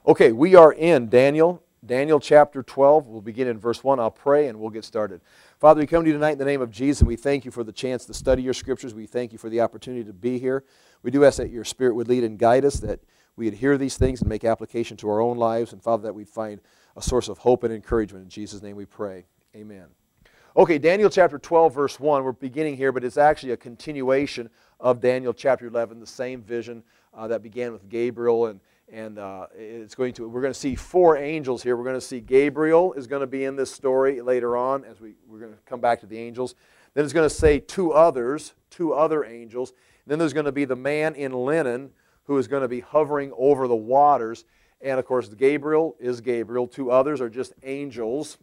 Okay, we are in Daniel chapter 12. We'll begin in verse 1. I'll pray and we'll get started. Father, we come to you tonight in the name of Jesus, and we thank you for the chance to study your scriptures. We thank you for the opportunity to be here. We do ask that your Spirit would lead and guide us, that we would hear these things and make application to our own lives, and Father, that we'd find a source of hope and encouragement. In Jesus' name we pray. Amen. Okay, Daniel chapter 12, verse 1. We're beginning here, but it's actually a continuation of Daniel chapter 11, the same vision that began with Gabriel, and we're going to see four angels here. We're going to see Gabriel is going to be in this story later on as we're going to come back to the angels. Then it's going to say two other angels. Then there's going to be the man in linen who is going to be hovering over the waters. And of course, Gabriel is Gabriel. Two others are just angels.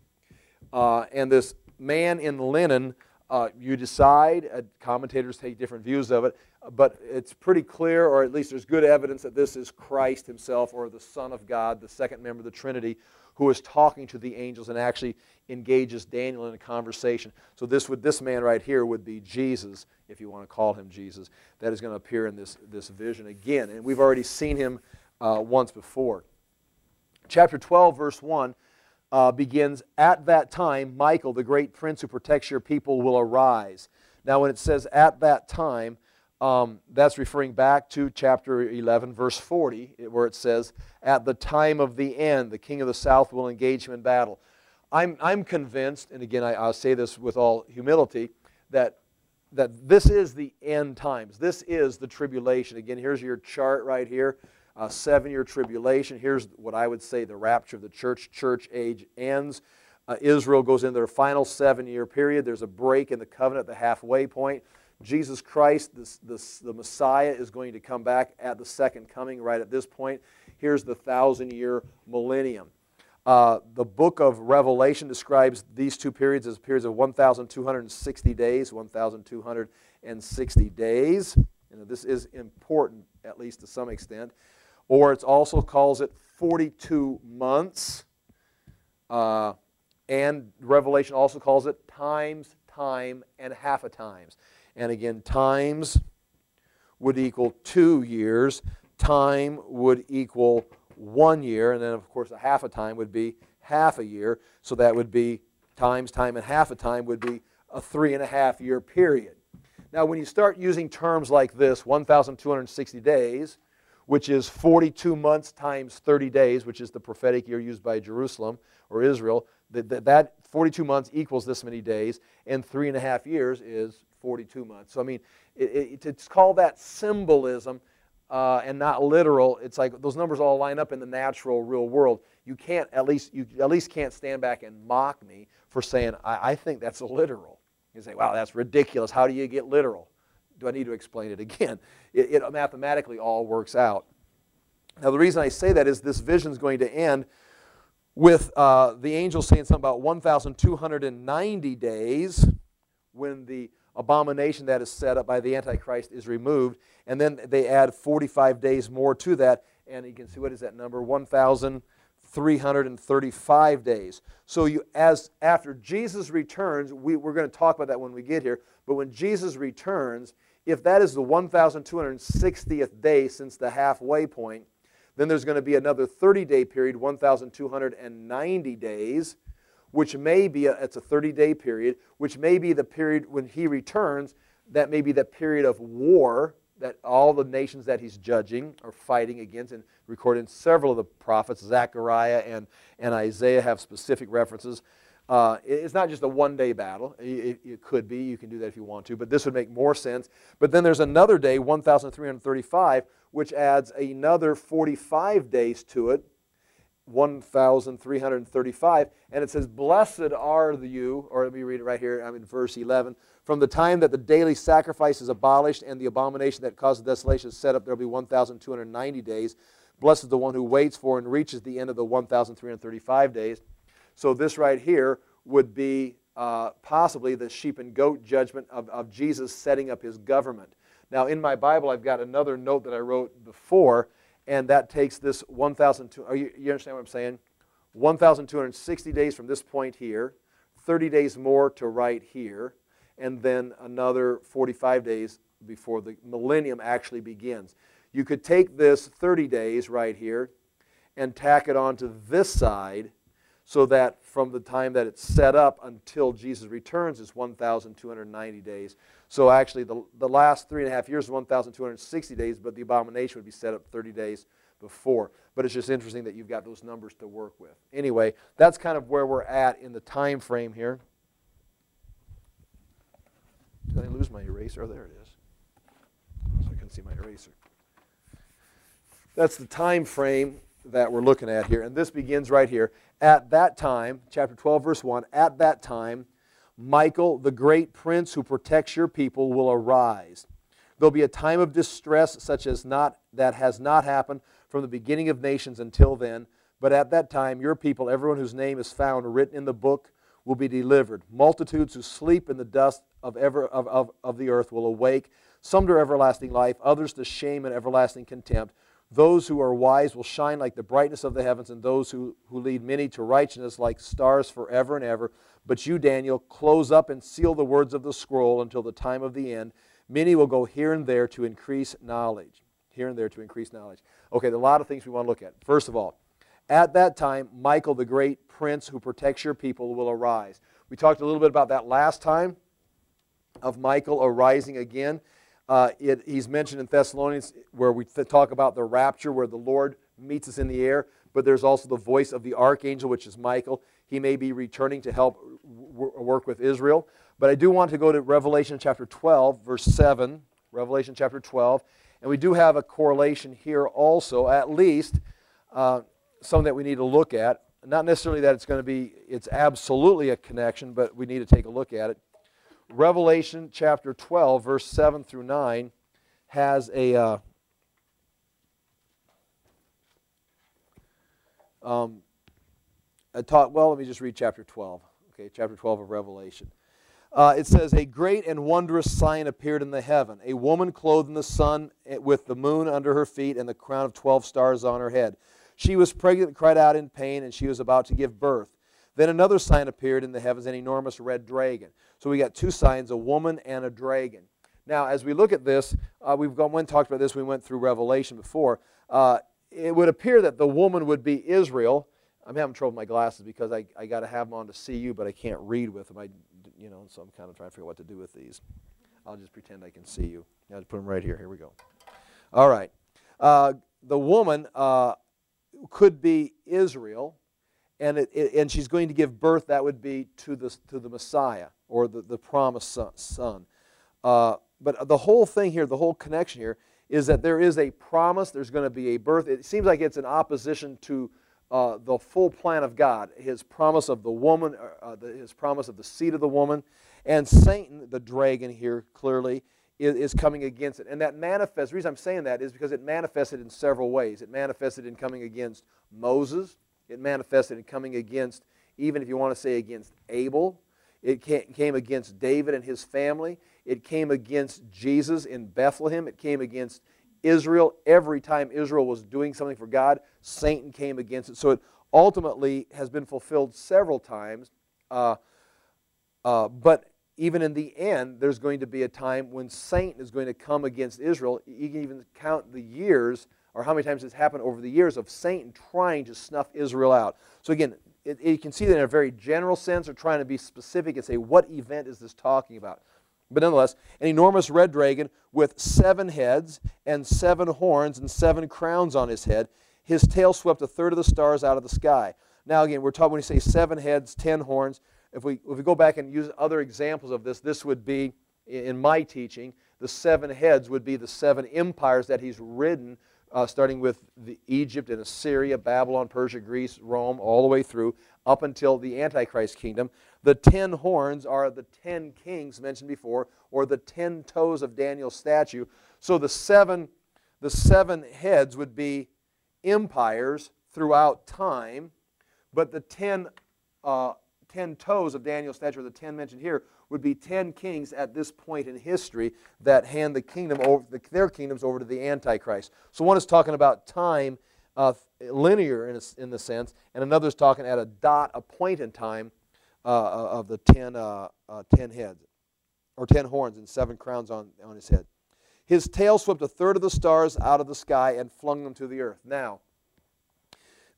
And this man in linen, you decide, commentators take different views of it, but it's pretty clear, or at least there's good evidence that this is Christ himself, or the Son of God, the second member of the Trinity, who is talking to the angels and actually engages Daniel in a conversation. So this man right here would be Jesus, if you want to call him Jesus, that is going to appear in this vision again. And we've already seen him once before. Chapter 12, verse 1, begins, "At that time, Michael, the great prince who protects your people, will arise." Now, when it says "at that time," that's referring back to chapter 11, verse 40, where it says, "At the time of the end, the king of the south will engage him in battle." I'm convinced, and again, I'll say this with all humility, that this is the end times. This is the tribulation. Again, here's your chart right here. 7-year tribulation. Here's what I would say the rapture of the church. Church age ends. Israel goes into their final 7-year period. There's a break in the covenant at the halfway point. Jesus Christ, the Messiah, is going to come back at the second coming right at this point. Here's the 1,000-year millennium. The book of Revelation describes these two periods as periods of 1,260 days. 1,260 days. This is important, at least to some extent. Or it also calls it 42 months. And Revelation also calls it times, time, and half a times. And again, times would equal 2 years. Time would equal 1 year. And then, of course, a half a time would be half a year. So that would be times, time, and half a time would be a 3.5-year period. Now, when you start using terms like this, 1,260 days, which is 42 months times 30 days, which is the prophetic year used by Jerusalem or Israel, that 42 months equals this many days, and 3.5 years is 42 months. So, I mean, it's called that symbolism and not literal. It's like those numbers all line up in the natural, real world. You at least can't stand back and mock me for saying, I think that's literal. You say, wow, that's ridiculous. How do you get literal? Do I need to explain it again? It mathematically all works out. Now, the reason I say that is this vision is going to end with the angel saying something about 1,290 days when the abomination that is set up by the Antichrist is removed. And then they add 45 days more to that. And you can see, what is that number? 1,335 days. So after Jesus returns, we're going to talk about that when we get here, but when Jesus returns, if that is the 1,260th day since the halfway point, then there's going to be another 30-day period, 1,290 days, which may be, it's a 30-day period, which may be the period when he returns, that may be the period of war that all the nations that he's judging are fighting against, and recorded in several of the prophets. Zechariah and Isaiah have specific references. It's not just a one-day battle. It could be. You can do that if you want to, but this would make more sense. But then there's another day, 1,335, which adds another 45 days to it, 1,335, and it says, "Blessed are you," or let me read it right here, I'm in verse 11, "from the time that the daily sacrifice is abolished and the abomination that causes desolation is set up, there will be 1,290 days. Blessed is the one who waits for and reaches the end of the 1,335 days." So this right here would be possibly the sheep and goat judgment of Jesus setting up his government. Now, in my Bible, I've got another note that I wrote before, and that takes this 1,200, you understand what I'm saying? 1,260 days from this point here, 30 days more to right here, and then another 45 days before the millennium actually begins. You could take this 30 days right here and tack it onto this side, so that from the time that it's set up until Jesus returns is 1,290 days. So actually the last 3.5 years is 1,260 days, but the abomination would be set up 30 days before. But it's just interesting that you've got those numbers to work with. Anyway, that's kind of where we're at in the time frame here. Did I lose my eraser? Oh, there it is. So I couldn't see my eraser. That's the time frame that we're looking at here. And this begins right here. At that time, chapter 12, verse 1, at that time, Michael, the great prince who protects your people, will arise. There'll be a time of distress such as that has not happened from the beginning of nations until then. But at that time, your people, everyone whose name is found written in the book, will be delivered. Multitudes who sleep in the dust of the earth will awake, some to everlasting life, others to shame and everlasting contempt. Those who are wise will shine like the brightness of the heavens, and those who lead many to righteousness like stars forever and ever. But you, Daniel, close up and seal the words of the scroll until the time of the end. Many will go here and there to increase knowledge. Here and there to increase knowledge. Okay, there are a lot of things we want to look at. First of all, at that time, Michael, the great prince who protects your people, will arise. We talked a little bit about that last time, of Michael arising again. He's mentioned in Thessalonians where we talk about the rapture, where the Lord meets us in the air, but there's also the voice of the archangel, which is Michael. He may be returning to help work with Israel. But I do want to go to Revelation chapter 12, verse 7, Revelation chapter 12, and we do have a correlation here also, at least something that we need to look at. Not necessarily that it's absolutely a connection, but we need to take a look at it. Revelation chapter 12, verse 7 through 9 has a let me just read chapter 12. Okay, chapter 12 of Revelation. It says, a great and wondrous sign appeared in the heaven, a woman clothed in the sun with the moon under her feet and the crown of 12 stars on her head. She was pregnant and cried out in pain, and she was about to give birth. Then another sign appeared in the heavens, an enormous red dragon. So we got two signs, a woman and a dragon. Now, as we look at this, we talked about this, we went through Revelation before. It would appear that the woman would be Israel. I'm having trouble with my glasses because I got to have them on to see you, but I can't read with them. So I'm kind of trying to figure out what to do with these. I'll just pretend I can see you. I'll just put them right here. Here we go. All right. The woman could be Israel, and she's going to give birth. That would be to the Messiah, or the promised son. But the whole thing here, the whole connection here, is that there is a promise. There's going to be a birth. It seems like it's in opposition to the full plan of God, His promise of the woman, His promise of the seed of the woman, and Satan, the dragon here, clearly is coming against it. And that manifests, the reason I'm saying that is because it manifested in several ways. It manifested in coming against Moses. It manifested in coming against, even if you want to say against Abel. It came against David and his family. It came against Jesus in Bethlehem. It came against Israel. Every time Israel was doing something for God, Satan came against it. So it ultimately has been fulfilled several times. But even in the end, there's going to be a time when Satan is going to come against Israel. You can even count the years, or how many times it's happened over the years, of Satan trying to snuff Israel out. So again, you can see that in a very general sense, or trying to be specific and say, what event is this talking about? But nonetheless, an enormous red dragon with 7 heads and 7 horns and 7 crowns on his head. His tail swept a third of the stars out of the sky. Now again, we're talking when you say 7 heads, 10 horns. If we go back and use other examples of this would be, in my teaching, the 7 heads would be the 7 empires that he's ridden, starting with Egypt and Assyria, Babylon, Persia, Greece, Rome, all the way through, up until the Antichrist kingdom. The 10 horns are the 10 kings mentioned before, or the 10 toes of Daniel's statue. So the seven heads would be empires throughout time, but the 10 toes of Daniel's statue, or the 10 mentioned here, would be 10 kings at this point in history that hand the kingdom over, their kingdoms over to the Antichrist. So one is talking about time, linear in the sense, and another is talking at a point in time of the 10 heads, or 10 horns and 7 crowns on his head. His tail swept a third of the stars out of the sky and flung them to the earth. Now,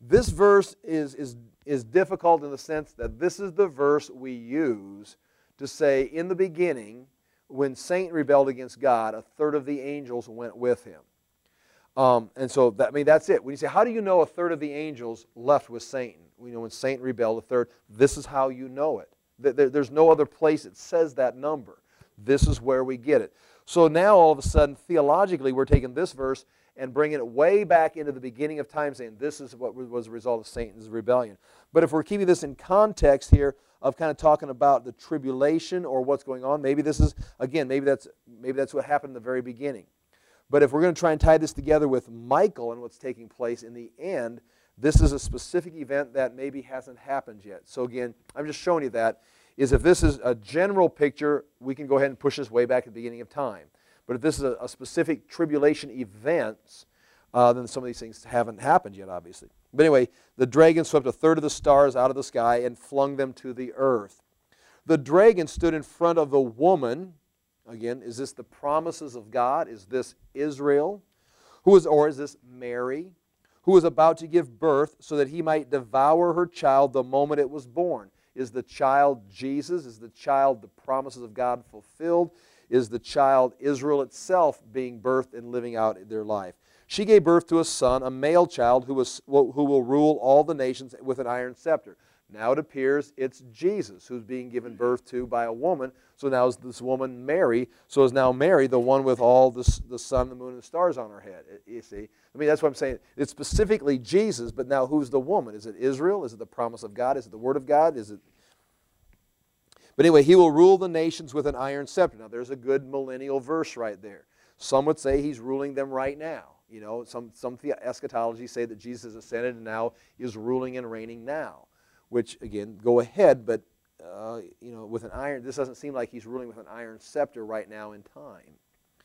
This verse is difficult in the sense that this is the verse we use to say, in the beginning, when Satan rebelled against God, a third of the angels went with him. And so, that's it. When you say, how do you know a third of the angels left with Satan? When Satan rebelled, a third, this is how you know it. There's no other place it says that number. This is where we get it. So now, all of a sudden, theologically, we're taking this verse and bringing it way back into the beginning of time, saying this is what was a result of Satan's rebellion. But if we're keeping this in context here of kind of talking about the tribulation or what's going on, maybe this is, again, maybe that's what happened in the very beginning. But if we're going to try and tie this together with Michael and what's taking place in the end, this is a specific event that maybe hasn't happened yet. So again, I'm just showing you that, is if this is a general picture, we can go ahead and push this way back at the beginning of time. But if this is a specific tribulation events, then some of these things haven't happened yet, obviously. But anyway, the dragon swept a third of the stars out of the sky and flung them to the earth. The dragon stood in front of the woman. Again, is this the promises of God? Is this Israel? Or is this Mary, who was about to give birth so that he might devour her child the moment it was born? Is the child Jesus? Is the child the promises of God fulfilled? Is the child Israel itself being birthed and living out their life? She gave birth to a son, a male child, who will rule all the nations with an iron scepter. Now it appears it's Jesus who's being given birth to by a woman. So now is this woman Mary. So is now Mary the one with all the sun, the moon, and the stars on her head. You see? That's what I'm saying. It's specifically Jesus, but now who's the woman? Is it Israel? Is it the promise of God? Is it the Word of God? But anyway, he will rule the nations with an iron scepter. Now there's a good millennial verse right there. Some would say he's ruling them right now. Some eschatology say that Jesus ascended and now is ruling and reigning now. Which, again, go ahead, but, with an iron, this doesn't seem like he's ruling with an iron scepter right now in time.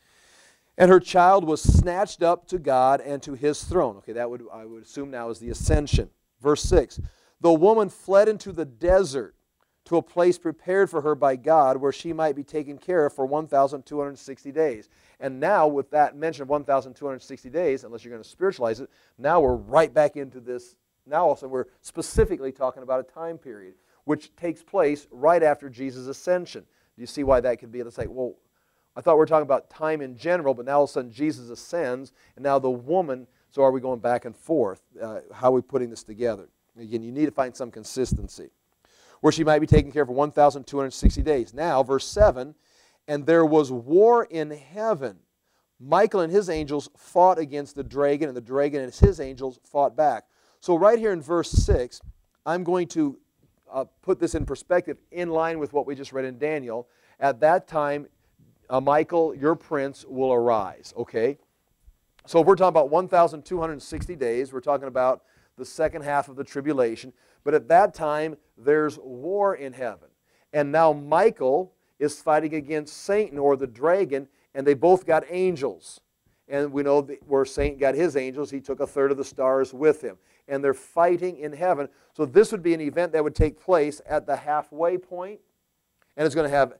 And her child was snatched up to God and to his throne. Okay, I would assume now is the ascension. Verse 6, the woman fled into the desert to a place prepared for her by God where she might be taken care of for 1,260 days. And now with that mention of 1,260 days, unless you're going to spiritualize it, now we're right back into this. Now also we're specifically talking about a time period which takes place right after Jesus' ascension. Do you see why that could be? It's like, well, I thought we were talking about time in general, but now all of a sudden Jesus ascends, and now the woman, so are we going back and forth? How are we putting this together? Again, you need to find some consistency. Where she might be taken care of for 1,260 days. Now, verse 7, and there was war in heaven. Michael and his angels fought against the dragon, and the dragon and his angels fought back. So right here in verse 6, I'm going to put this in perspective in line with what we just read in Daniel. At that time, Michael, your prince, will arise. Okay? So if we're talking about 1,260 days, we're talking about the second half of the tribulation. But at that time, there's war in heaven. And now Michael is fighting against Satan or the dragon, and they both got angels. And we know where Satan got his angels, he took a third of the stars with him. And they're fighting in heaven. So this would be an event that would take place at the halfway point. And it's going to have,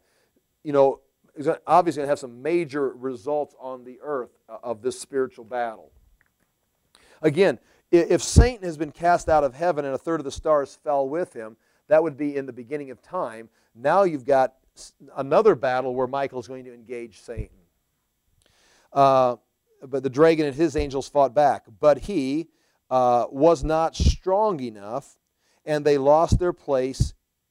it's obviously going to have some major results on the earth of this spiritual battle. Again, if Satan has been cast out of heaven and a third of the stars fell with him, that would be in the beginning of time. Now you've got another battle where Michael's going to engage Satan. But the dragon and his angels fought back. But he was not strong enough, and they lost their place.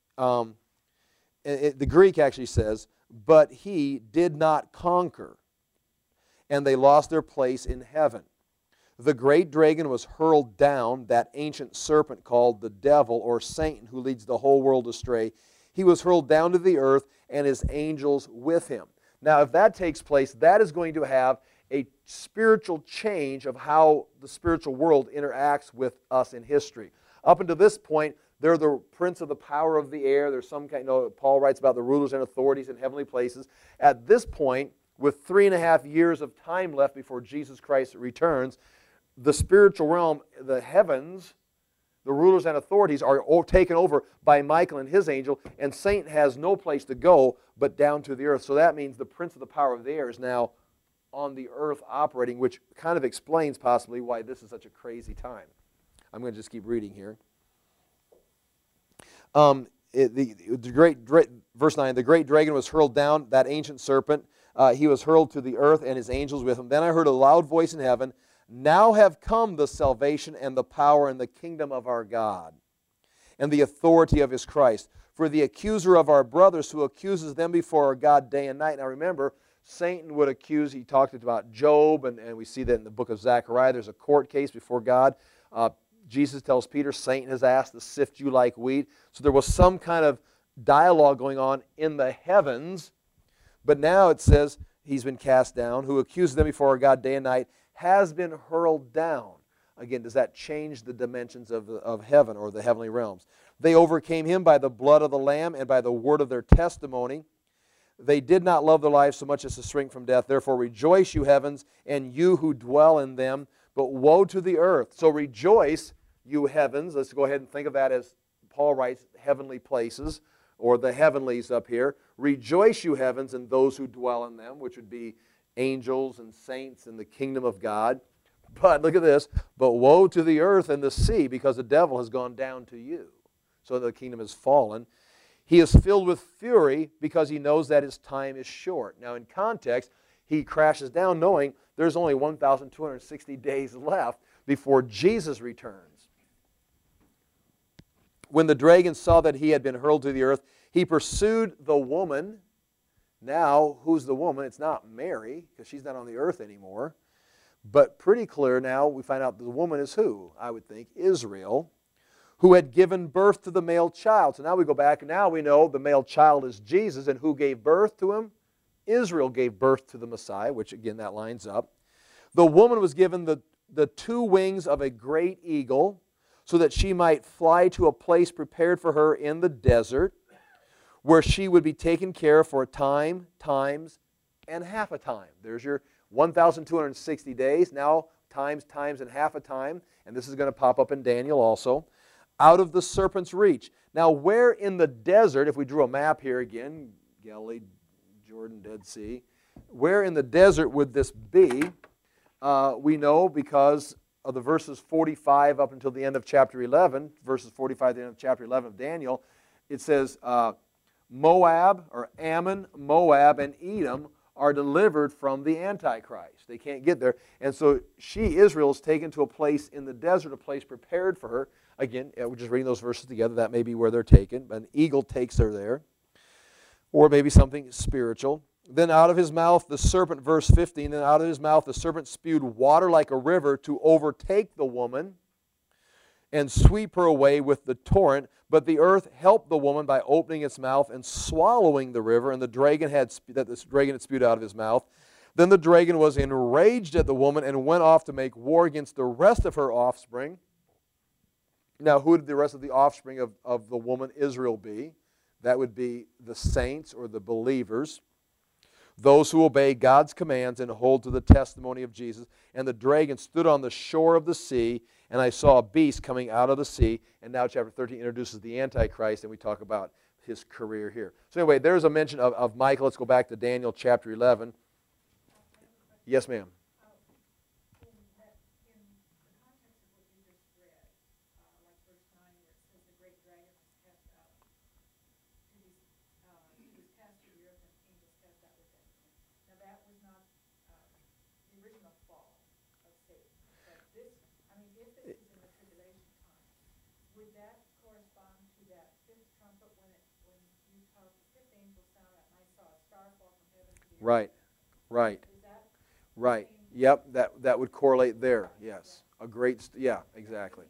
The Greek actually says, but he did not conquer, and they lost their place in heaven. The great dragon was hurled down, that ancient serpent called the devil or Satan, who leads the whole world astray. He was hurled down to the earth, and his angels with him. Now, if that takes place, that is going to have a spiritual change of how the spiritual world interacts with us in history. Up until this point, they're the prince of the power of the air. There's some kind, Paul writes about the rulers and authorities in heavenly places. At this point, with 3.5 years of time left before Jesus Christ returns, the spiritual realm, the heavens, the rulers and authorities are all taken over by Michael and his angel, and Satan has no place to go but down to the earth. So that means the prince of the power of the air is now on the earth operating, which kind of explains possibly why this is such a crazy time. I'm going to just keep reading here. Verse 9, the great dragon was hurled down, that ancient serpent. He was hurled to the earth and his angels with him. Then I heard a loud voice in heaven, now have come the salvation and the power and the kingdom of our God and the authority of his Christ. For the accuser of our brothers who accuses them before our God day and night. Now remember, Satan would accuse, he talked about Job, and we see that in the book of Zechariah. There's a court case before God. Jesus tells Peter, Satan has asked to sift you like wheat. So there was some kind of dialogue going on in the heavens. But now it says he's been cast down, who accuses them before our God day and night, has been hurled down. Again, does that change the dimensions of heaven or the heavenly realms? They overcame him by the blood of the Lamb and by the word of their testimony. They did not love their lives so much as to shrink from death. Therefore rejoice, you heavens, and you who dwell in them. But woe to the earth. So rejoice, you heavens. Let's go ahead and think of that as Paul writes, heavenly places, or the heavenlies up here. Rejoice, you heavens, and those who dwell in them, which would be angels and saints in the kingdom of God. But look at this. But woe to the earth and the sea, because the devil has gone down to you. So the kingdom has fallen. He is filled with fury because he knows that his time is short. Now in context, he crashes down knowing there's only 1,260 days left before Jesus returns. When the dragon saw that he had been hurled to the earth, he pursued the woman. Now, who's the woman? It's not Mary, because she's not on the earth anymore. But pretty clear now, we find out the woman is who? I would think Israel, who had given birth to the male child. So now we go back, and now we know the male child is Jesus, and who gave birth to him? Israel gave birth to the Messiah, which again, that lines up. The woman was given the two wings of a great eagle, so that she might fly to a place prepared for her in the desert, where she would be taken care of for a time, times, and half a time. There's your 1,260 days, now times, and half a time. And this is going to pop up in Daniel also. Out of the serpent's reach. Now, where in the desert, if we drew a map here again, Galilee, Jordan, Dead Sea, where in the desert would this be? We know because of the verses 45 up until the end of chapter 11, verses 45 to the end of chapter 11 of Daniel, it says Moab, or Ammon, Moab, and Edom are delivered from the Antichrist. They can't get there. And so she, Israel, is taken to a place in the desert, a place prepared for her. Again, we're just reading those verses together. That may be where they're taken. An eagle takes her there. Or maybe something spiritual. Then out of his mouth the serpent, verse 15, then out of his mouth the serpent spewed water like a river to overtake the woman and sweep her away with the torrent. But the earth helped the woman by opening its mouth and swallowing the river, and the dragon had spewed out of his mouth. Then the dragon was enraged at the woman and went off to make war against the rest of her offspring. Now, who did the rest of the offspring of the woman Israel be? That would be the saints or the believers, those who obey God's commands and hold to the testimony of Jesus. And the dragon stood on the shore of the sea, and I saw a beast coming out of the sea. And now chapter 13 introduces the Antichrist, and we talk about his career here. So anyway, there's a mention of Michael. Let's go back to Daniel chapter 11. Yes, ma'am. Right, right, right. Yep, that would correlate there. Yes, a great. Yeah, exactly.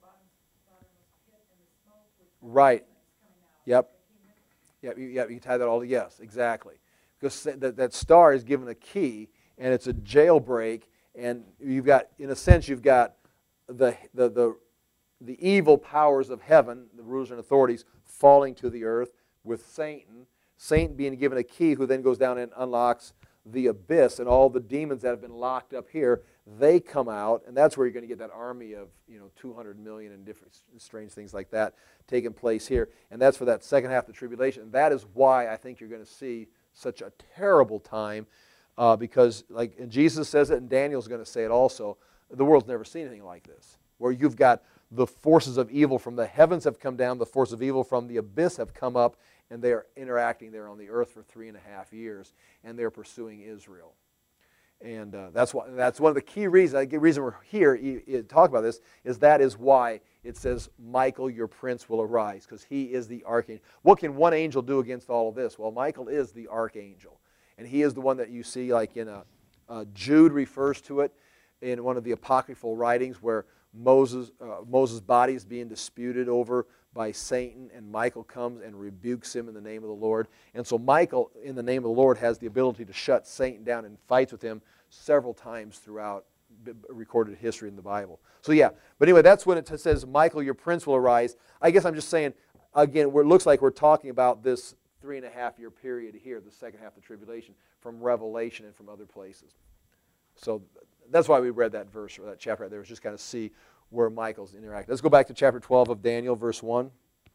Right. Yep. Yep. You tie that all to yes, exactly. Because that star is given a key, and it's a jailbreak, and you've got, in a sense, you've got the evil powers of heaven, the rulers and authorities, falling to the earth with Satan. Satan being given a key, who then goes down and unlocks the abyss, and all the demons that have been locked up here, they come out, and that's where you're going to get that army of 200 million and different strange things like that taking place here. And that's for that second half of the tribulation. And that is why I think you're going to see such a terrible time, because, like, and Jesus says it, and Daniel's going to say it also, the world's never seen anything like this. where you've got the forces of evil from the heavens have come down, the forces of evil from the abyss have come up, and they are interacting there on the earth for 3.5 years, and they're pursuing Israel. And that's one of the key reasons. The reason we're here to talk about this is that is why it says, Michael, your prince, will arise, because he is the archangel. What can one angel do against all of this? Well, Michael is the archangel, and he is the one that you see, like in Jude refers to it in one of the apocryphal writings where Moses' body is being disputed over by Satan, and Michael comes and rebukes him in the name of the Lord. And so Michael, in the name of the Lord, has the ability to shut Satan down and fights with him several times throughout recorded history in the Bible. So yeah, but anyway, that's when it says, Michael, your prince will arise. I guess I'm just saying, again, it looks like we're talking about this 3.5-year period here, the second half of the tribulation, from Revelation and from other places. So that's why we read that verse, or that chapter right there, was just kind of see where Michael's interacting. Let's go back to chapter 12 of Daniel, verse 1.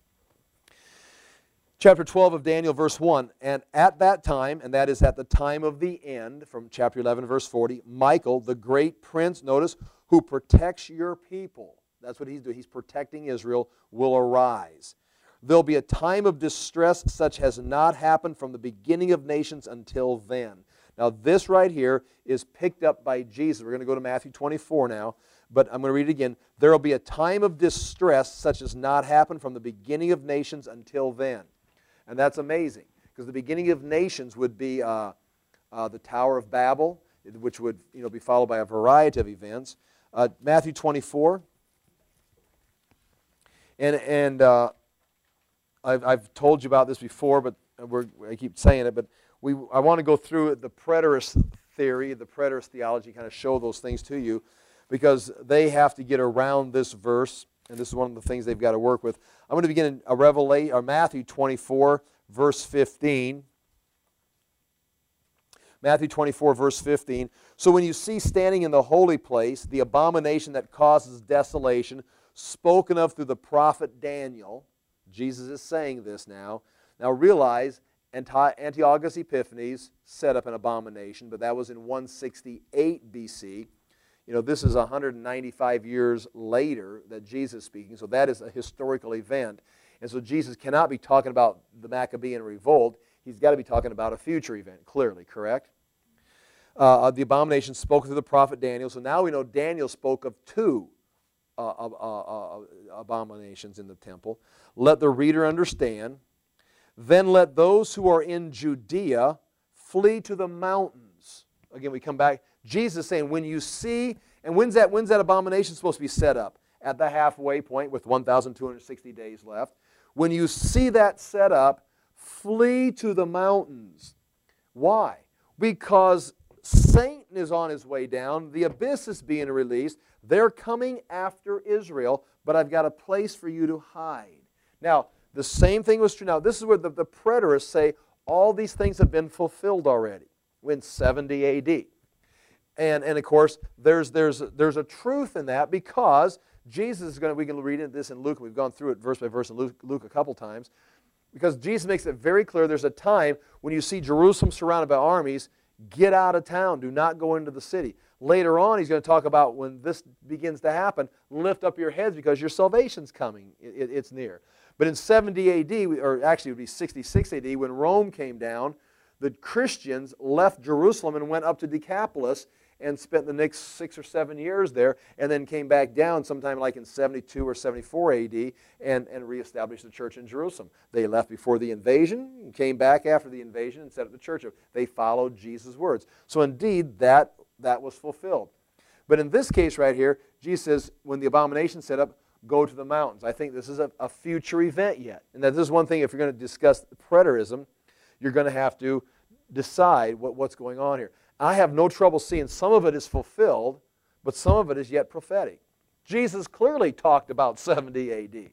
Chapter 12 of Daniel, verse 1. And at that time, and that is at the time of the end, from chapter 11, verse 40, Michael, the great prince, notice, who protects your people, that's what he's doing, he's protecting Israel, will arise. There'll be a time of distress such has not happened from the beginning of nations until then. Now this right here is picked up by Jesus. We're going to go to Matthew 24 now, but I'm going to read it again. There will be a time of distress such as not happened from the beginning of nations until then. And that's amazing, because the beginning of nations would be the Tower of Babel, which would be followed by a variety of events. Matthew 24. And I've told you about this before, but I keep saying it, but I want to go through the preterist theory, the preterist theology, kind of show those things to you, because they have to get around this verse, and this is one of the things they've got to work with. I'm going to begin in Matthew 24, verse 15. Matthew 24, verse 15. So when you see standing in the holy place the abomination that causes desolation, spoken of through the prophet Daniel, Jesus is saying this now. Now realize, Antiochus Epiphanes set up an abomination, but that was in 168 BC. This is 195 years later that Jesus is speaking, so that is a historical event. And so Jesus cannot be talking about the Maccabean revolt. He's got to be talking about a future event, clearly, correct? The abomination spoken through the prophet Daniel. So now we know Daniel spoke of two abominations in the temple. Let the reader understand. Then let those who are in Judea flee to the mountains. Again, we come back. Jesus is saying, when you see, and when's that abomination supposed to be set up? At the halfway point with 1,260 days left. When you see that set up, flee to the mountains. Why? Because Satan is on his way down. The abyss is being released. They're coming after Israel, but I've got a place for you to hide. Now, the same thing was true. Now, this is where the preterists say all these things have been fulfilled already in 70 A.D. And of course, there's a truth in that, because Jesus is going to, we can read this in Luke, we've gone through it verse by verse in Luke a couple times, because Jesus makes it very clear there's a time when you see Jerusalem surrounded by armies, get out of town, do not go into the city. Later on, he's going to talk about when this begins to happen, lift up your heads because your salvation's coming, it's near. But in 70 A.D., or actually it would be 66 A.D., when Rome came down, the Christians left Jerusalem and went up to Decapolis and spent the next 6 or 7 years there, and then came back down sometime like in 72 or 74 A.D. and reestablished the church in Jerusalem. They left before the invasion, and came back after the invasion and set up the church. They followed Jesus' words. So indeed, that was fulfilled. But in this case right here, Jesus says, when the abomination set up, go to the mountains. I think this is a future event yet. And that this is one thing, if you're going to discuss preterism, you're going to have to decide what's going on here. I have no trouble seeing some of it is fulfilled, but some of it is yet prophetic. Jesus clearly talked about 70 A.D.,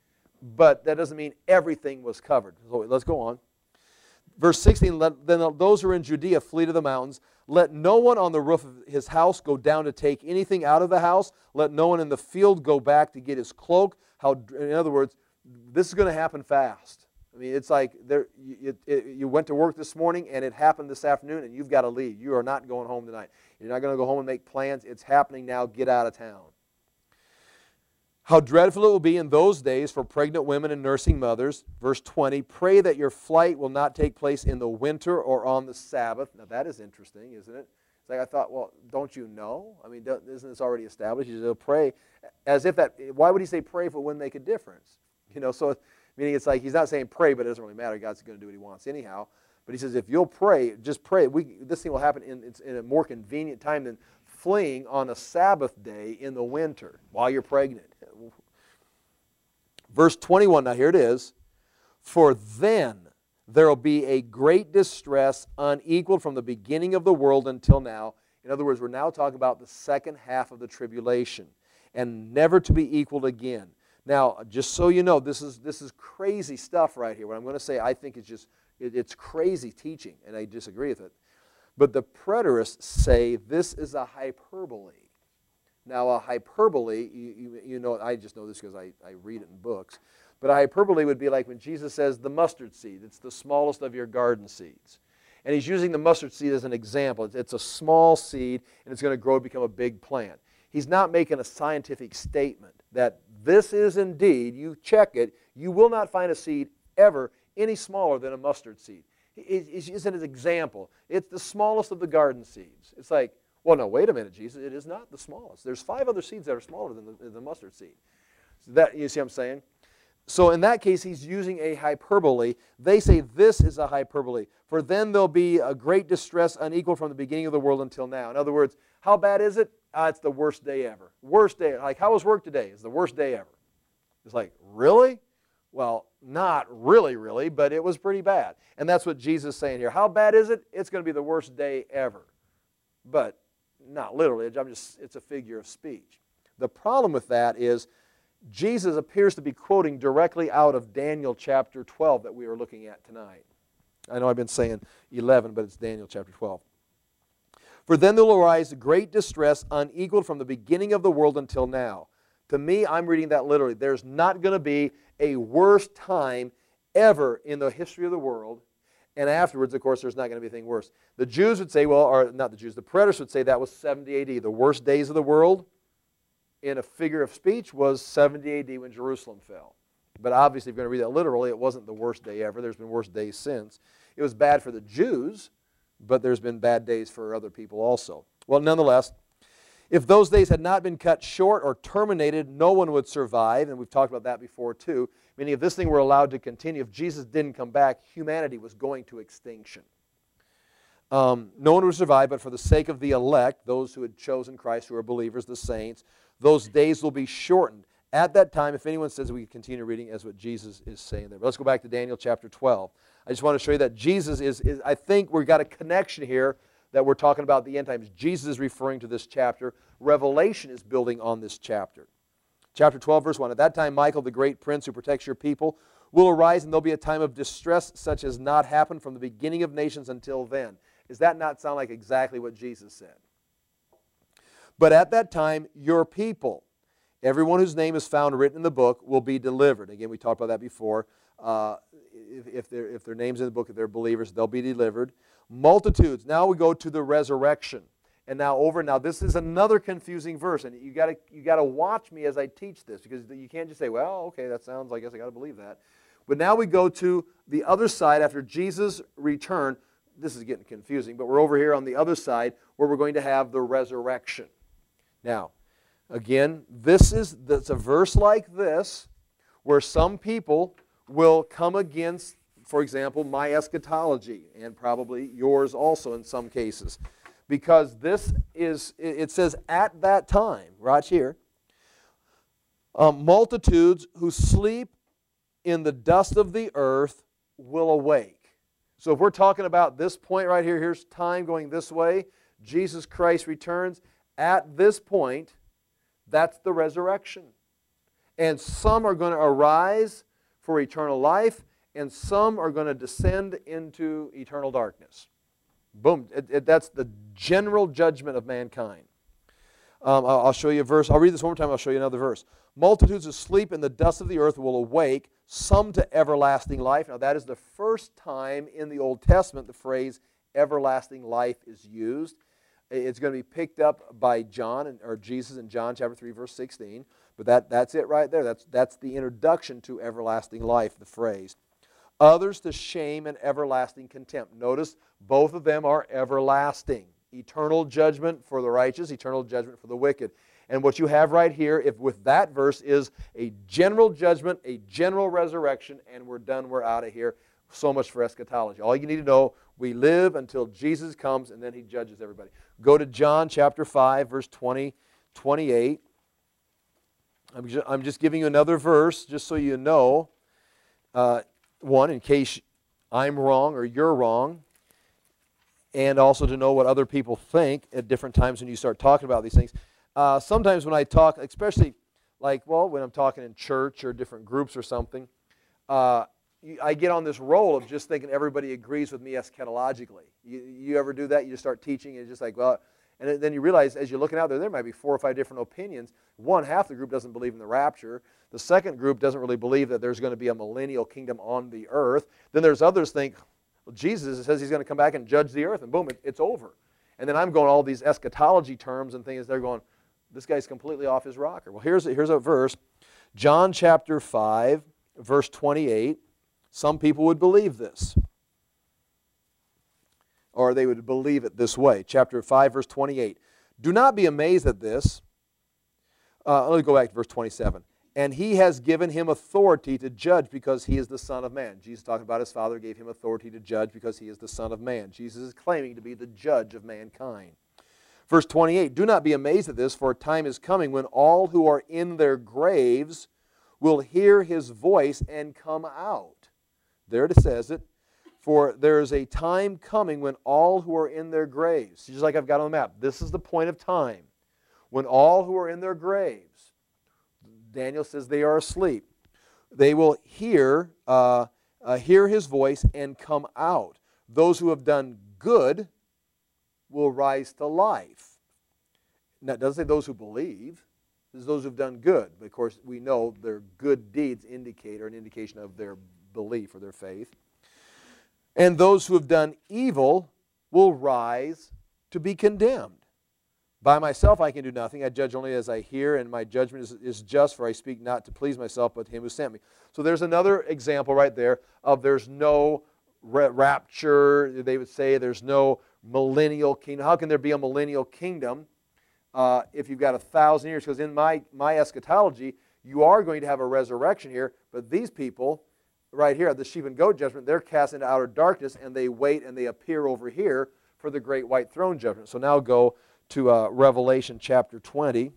but that doesn't mean everything was covered. So let's go on. Verse 16, then those who are in Judea flee to the mountains. Let no one on the roof of his house go down to take anything out of the house. Let no one in the field go back to get his cloak. In other words, this is going to happen fast. I mean, it's like you went to work this morning and it happened this afternoon and you've got to leave. You are not going home tonight. You're not going to go home and make plans. It's happening now. Get out of town. How dreadful it will be in those days for pregnant women and nursing mothers. Verse 20, pray that your flight will not take place in the winter or on the Sabbath. Now that is interesting, isn't it? It's like I thought, well, don't you know? I mean, isn't this already established? You just pray as if that, why would he say pray if it wouldn't make a difference? You know, so meaning it's like he's not saying pray, but it doesn't really matter. God's going to do what he wants anyhow. But he says if you'll pray, just pray. This thing will happen in a more convenient time than fleeing on a Sabbath day in the winter while you're pregnant. Verse 21, now here it is. For then there will be a great distress unequaled from the beginning of the world until now. In other words, we're now talking about the second half of the tribulation and never to be equaled again. Now, just so you know, this is crazy stuff right here. What I'm going to say, I think it's crazy teaching, and I disagree with it. But the preterists say this is a hyperbole. Now, a hyperbole, you know, I just know this because I read it in books, but a hyperbole would be like when Jesus says the mustard seed. It's the smallest of your garden seeds. And he's using the mustard seed as an example. It's a small seed, and it's going to grow to become a big plant. He's not making a scientific statement that this is indeed, you check it, you will not find a seed ever any smaller than a mustard seed. It's using an example. It's the smallest of the garden seeds. It's like, well, no, wait a minute, Jesus. It is not the smallest. There's 5 other seeds that are smaller than the mustard seed. So that, you see what I'm saying? So in that case, he's using a hyperbole. They say this is a hyperbole. For then there'll be a great distress unequal from the beginning of the world until now. In other words, how bad is it? It's the worst day ever. Worst day. Like, how was work today? It's the worst day ever. It's like, really? Well, not really, really, but it was pretty bad. And that's what Jesus is saying here. How bad is it? It's going to be the worst day ever. But not literally. It's a figure of speech. The problem with that is Jesus appears to be quoting directly out of Daniel chapter 12 that we are looking at tonight. I know I've been saying 11, but it's Daniel chapter 12. For then there will arise great distress unequaled from the beginning of the world until now. To me, I'm reading that literally. There's not going to be a worse time ever in the history of the world. And afterwards, of course, there's not going to be anything worse. The Jews would say, well, or not the Jews, the preterists would say that was 70 AD. The worst days of the world, in a figure of speech, was 70 AD when Jerusalem fell. But obviously, if you're going to read that literally, it wasn't the worst day ever. There's been worse days since. It was bad for the Jews, but there's been bad days for other people also. Well, nonetheless, if those days had not been cut short or terminated, no one would survive, and we've talked about that before too. Meaning if this thing were allowed to continue, if Jesus didn't come back, humanity was going to extinction. No one would survive, but for the sake of the elect, those who had chosen Christ, who are believers, the saints, those days will be shortened. At that time, if anyone says we can continue reading as what Jesus is saying there. But let's go back to Daniel chapter 12. I just want to show you that Jesus is I think we've got a connection here that we're talking about the end times. Jesus is referring to this chapter. Revelation is building on this chapter. Chapter 12, verse 1. At that time, Michael, the great prince who protects your people, will arise, and there'll be a time of distress such as not happened from the beginning of nations until then. Does that not sound like exactly what Jesus said? But at that time, your people, everyone whose name is found written in the book, will be delivered. Again, we talked about that before. If their name's in the book, if they're believers, they'll be delivered. Multitudes. Now we go to the resurrection. And now this is another confusing verse, and you got to watch me as I teach this, because you can't just say, well, okay, that sounds, I guess I got to believe that. But now we go to the other side after Jesus' return. This is getting confusing, but we're over here on the other side where we're going to have the resurrection. Now, again, that's a verse like this where some people will come against, for example, my eschatology, and probably yours also in some cases. Because it says at that time, right here, multitudes who sleep in the dust of the earth will awake. So if we're talking about this point right here, here's time going this way, Jesus Christ returns. At this point, that's the resurrection. And some are going to arise for eternal life, and some are going to descend into eternal darkness. Boom. That's the general judgment of mankind. I'll show you a verse. I'll read this one more time. I'll show you another verse. Multitudes who sleep in the dust of the earth will awake, some to everlasting life. Now that is the first time in the Old Testament the phrase everlasting life is used. It's going to be picked up by John, or Jesus in John chapter 3, verse 16. But that's it right there. That's the introduction to everlasting life, the phrase. Others to shame and everlasting contempt. Notice both of them are everlasting. Eternal judgment for the righteous, eternal judgment for the wicked. And what you have right here, if with that verse, is a general judgment, a general resurrection, and we're done, we're out of here. So much for eschatology. All you need to know, we live until Jesus comes, and then He judges everybody. Go to John chapter 5, verse 20, 28. I'm just giving you another verse, just so you know. One, in case I'm wrong or you're wrong, and also to know what other people think at different times when you start talking about these things. Sometimes when I talk, especially like, well, when I'm talking in church or different groups or something, I get on this role of just thinking everybody agrees with me eschatologically. You ever do that? You just start teaching and it's just like, well, and then you realize as you're looking out there might be 4 or 5 different opinions. Half the group doesn't believe in the rapture. The second group doesn't really believe that there's going to be a millennial kingdom on the earth. Then there's others think, well, Jesus says He's going to come back and judge the earth, and boom, it's over. And then I'm going all these eschatology terms and things. They're going, this guy's completely off his rocker. Well, here's a verse. John chapter 5, verse 28. Some people would believe this. Or they would believe it this way. Chapter 5, verse 28. Do not be amazed at this. Let me go back to verse 27. And He has given Him authority to judge because He is the Son of Man. Jesus talking about His Father gave Him authority to judge because He is the Son of Man. Jesus is claiming to be the judge of mankind. Verse 28, do not be amazed at this, for a time is coming when all who are in their graves will hear His voice and come out. There it says it. For there is a time coming when all who are in their graves, just like I've got on the map, this is the point of time, when all who are in their graves, Daniel says they are asleep, they will hear His voice and come out. Those who have done good will rise to life. Now, it doesn't say those who believe. It says those who have done good. But of course, we know their good deeds indicate, or an indication of their belief or their faith. And those who have done evil will rise to be condemned. By myself I can do nothing. I judge only as I hear, and my judgment is just, for I speak not to please myself, but Him who sent me. So there's another example right there of there's no rapture. They would say there's no millennial kingdom. How can there be a millennial kingdom if you've got 1,000 years? Because in my eschatology, you are going to have a resurrection here, but these people right here, the sheep and goat judgment, they're cast into outer darkness, and they wait and they appear over here for the great white throne judgment. So now go to Revelation chapter 20.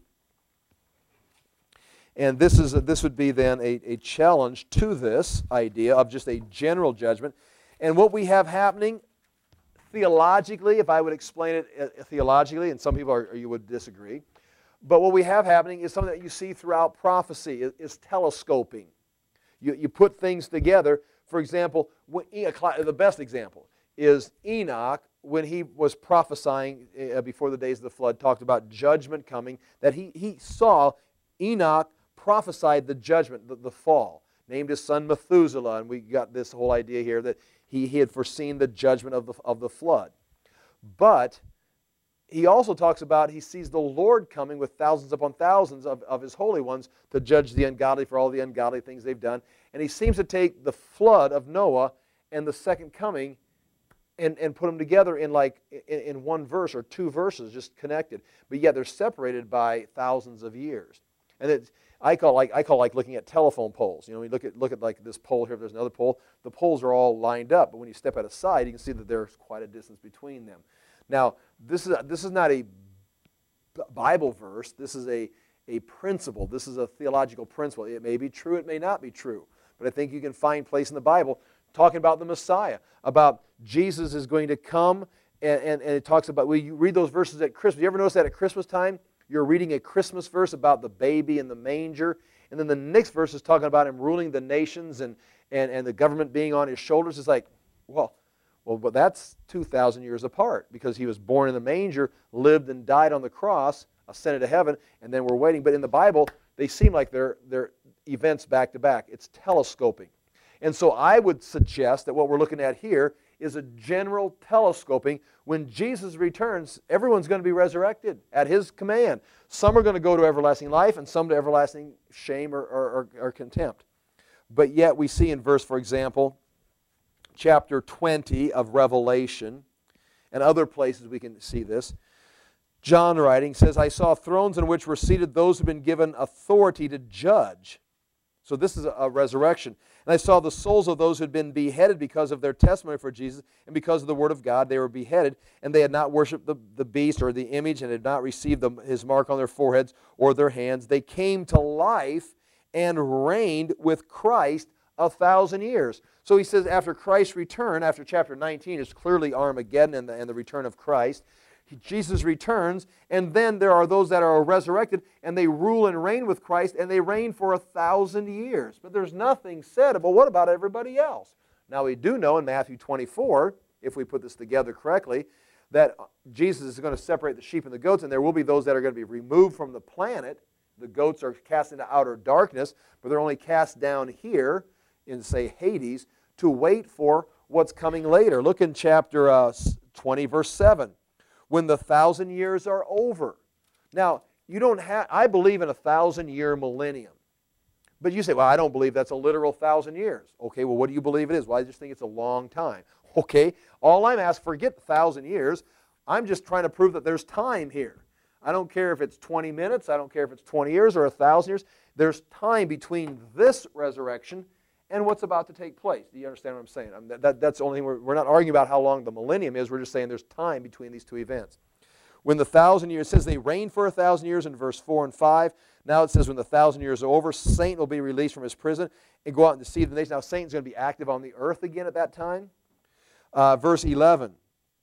And this would be then a challenge to this idea of just a general judgment. And what we have happening theologically, if I would explain it theologically, and some people you would disagree, but what we have happening is something that you see throughout prophecy, is telescoping. You put things together. For example, the best example is Enoch, when he was prophesying before the days of the flood, talked about judgment coming, that he saw Enoch prophesied the judgment, the fall, named his son Methuselah, and we got this whole idea here that he had foreseen the judgment of the flood. But he also talks about he sees the Lord coming with thousands upon thousands of His holy ones to judge the ungodly for all the ungodly things they've done. And he seems to take the flood of Noah and the second coming and put them together in one verse or 2 verses, just connected. But yet they're separated by thousands of years. And I call looking at telephone poles. You know, we look at like this pole here. If there's another pole, the poles are all lined up. But when you step at a side, you can see that there's quite a distance between them. Now, this is not a Bible verse. This is a principle. This is a theological principle. It may be true. It may not be true. But I think you can find place in the Bible talking about the Messiah, about Jesus is going to come, and it talks about, when you read those verses at Christmas. You ever notice that at Christmas time, you're reading a Christmas verse about the baby in the manger, and then the next verse is talking about Him ruling the nations and the government being on His shoulders. It's like, well, but that's 2,000 years apart, because He was born in the manger, lived and died on the cross, ascended to heaven, and then we're waiting. But in the Bible, they seem like they're events back to back. It's telescoping. And so I would suggest that what we're looking at here is a general telescoping. When Jesus returns, everyone's going to be resurrected at His command. Some are going to go to everlasting life and some to everlasting shame or contempt. But yet we see in verse, for example, chapter 20 of Revelation, and other places we can see this. John writing says, I saw thrones in which were seated those who have been given authority to judge. So this is a resurrection. And I saw the souls of those who had been beheaded because of their testimony for Jesus and because of the word of God. They were beheaded, and they had not worshipped the beast or the image and had not received his mark on their foreheads or their hands. They came to life and reigned with Christ 1,000 years. So he says after Christ's return, after chapter 19 is clearly Armageddon and the return of Christ, Jesus returns, and then there are those that are resurrected, and they rule and reign with Christ, and they reign for 1,000 years. But there's nothing said about what about everybody else? Now we do know in Matthew 24, if we put this together correctly, that Jesus is going to separate the sheep and the goats, and there will be those that are going to be removed from the planet. The goats are cast into outer darkness, but they're only cast down here in, say, Hades, to wait for what's coming later. Look in chapter 20, verse 7. When the 1,000 years are over. Now, I believe in a 1,000-year millennium. But you say, well, I don't believe that's a literal 1,000 years. Okay, well, what do you believe it is? Well, I just think it's a long time. Okay, all I'm asking, forget 1,000 years. I'm just trying to prove that there's time here. I don't care if it's 20 minutes. I don't care if it's 20 years or 1,000 years. There's time between this resurrection and what's about to take place. Do you understand what I'm saying? That's the only thing. We're not arguing about how long the millennium is. We're just saying there's time between these two events. When the 1,000 years, it says they reign for 1,000 years in verse 4 and 5. Now it says when the 1,000 years are over, Satan will be released from his prison and go out and deceive the nation. Now Satan's going to be active on the earth again at that time. Verse 11.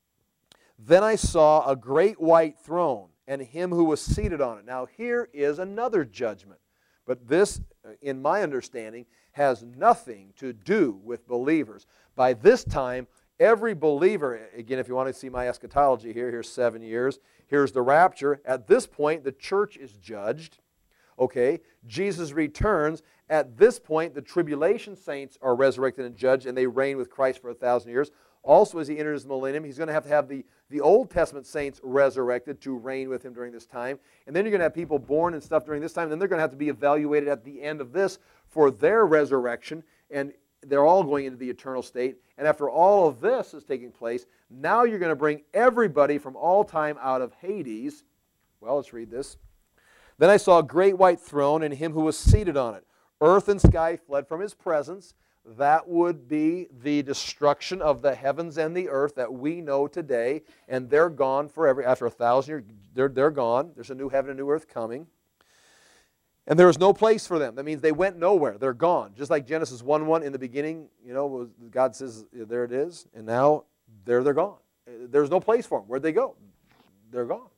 Then I saw a great white throne and him who was seated on it. Now here is another judgment. But this, in my understanding, has nothing to do with believers. By this time, every believer, again, if you want to see my eschatology here, here's 7 years. Here's the rapture. At this point, the church is judged. Okay, Jesus returns. At this point, the tribulation saints are resurrected and judged, and they reign with Christ for 1,000 years. Also, as he enters the millennium, he's going to have the Old Testament saints resurrected to reign with him during this time. And then you're going to have people born and stuff during this time. And then they're going to have to be evaluated at the end of this for their resurrection. And they're all going into the eternal state. And after all of this is taking place, now you're going to bring everybody from all time out of Hades. Well, let's read this. Then I saw a great white throne and him who was seated on it. Earth and sky fled from his presence. That would be the destruction of the heavens and the earth that we know today, and they're gone forever. After 1,000 years, they're gone. There's a new heaven and a new earth coming. And there was no place for them. That means they went nowhere. They're gone. Just like Genesis 1:1 in the beginning, God says, there it is, and now they're gone. There's no place for them. Where'd they go? They're gone.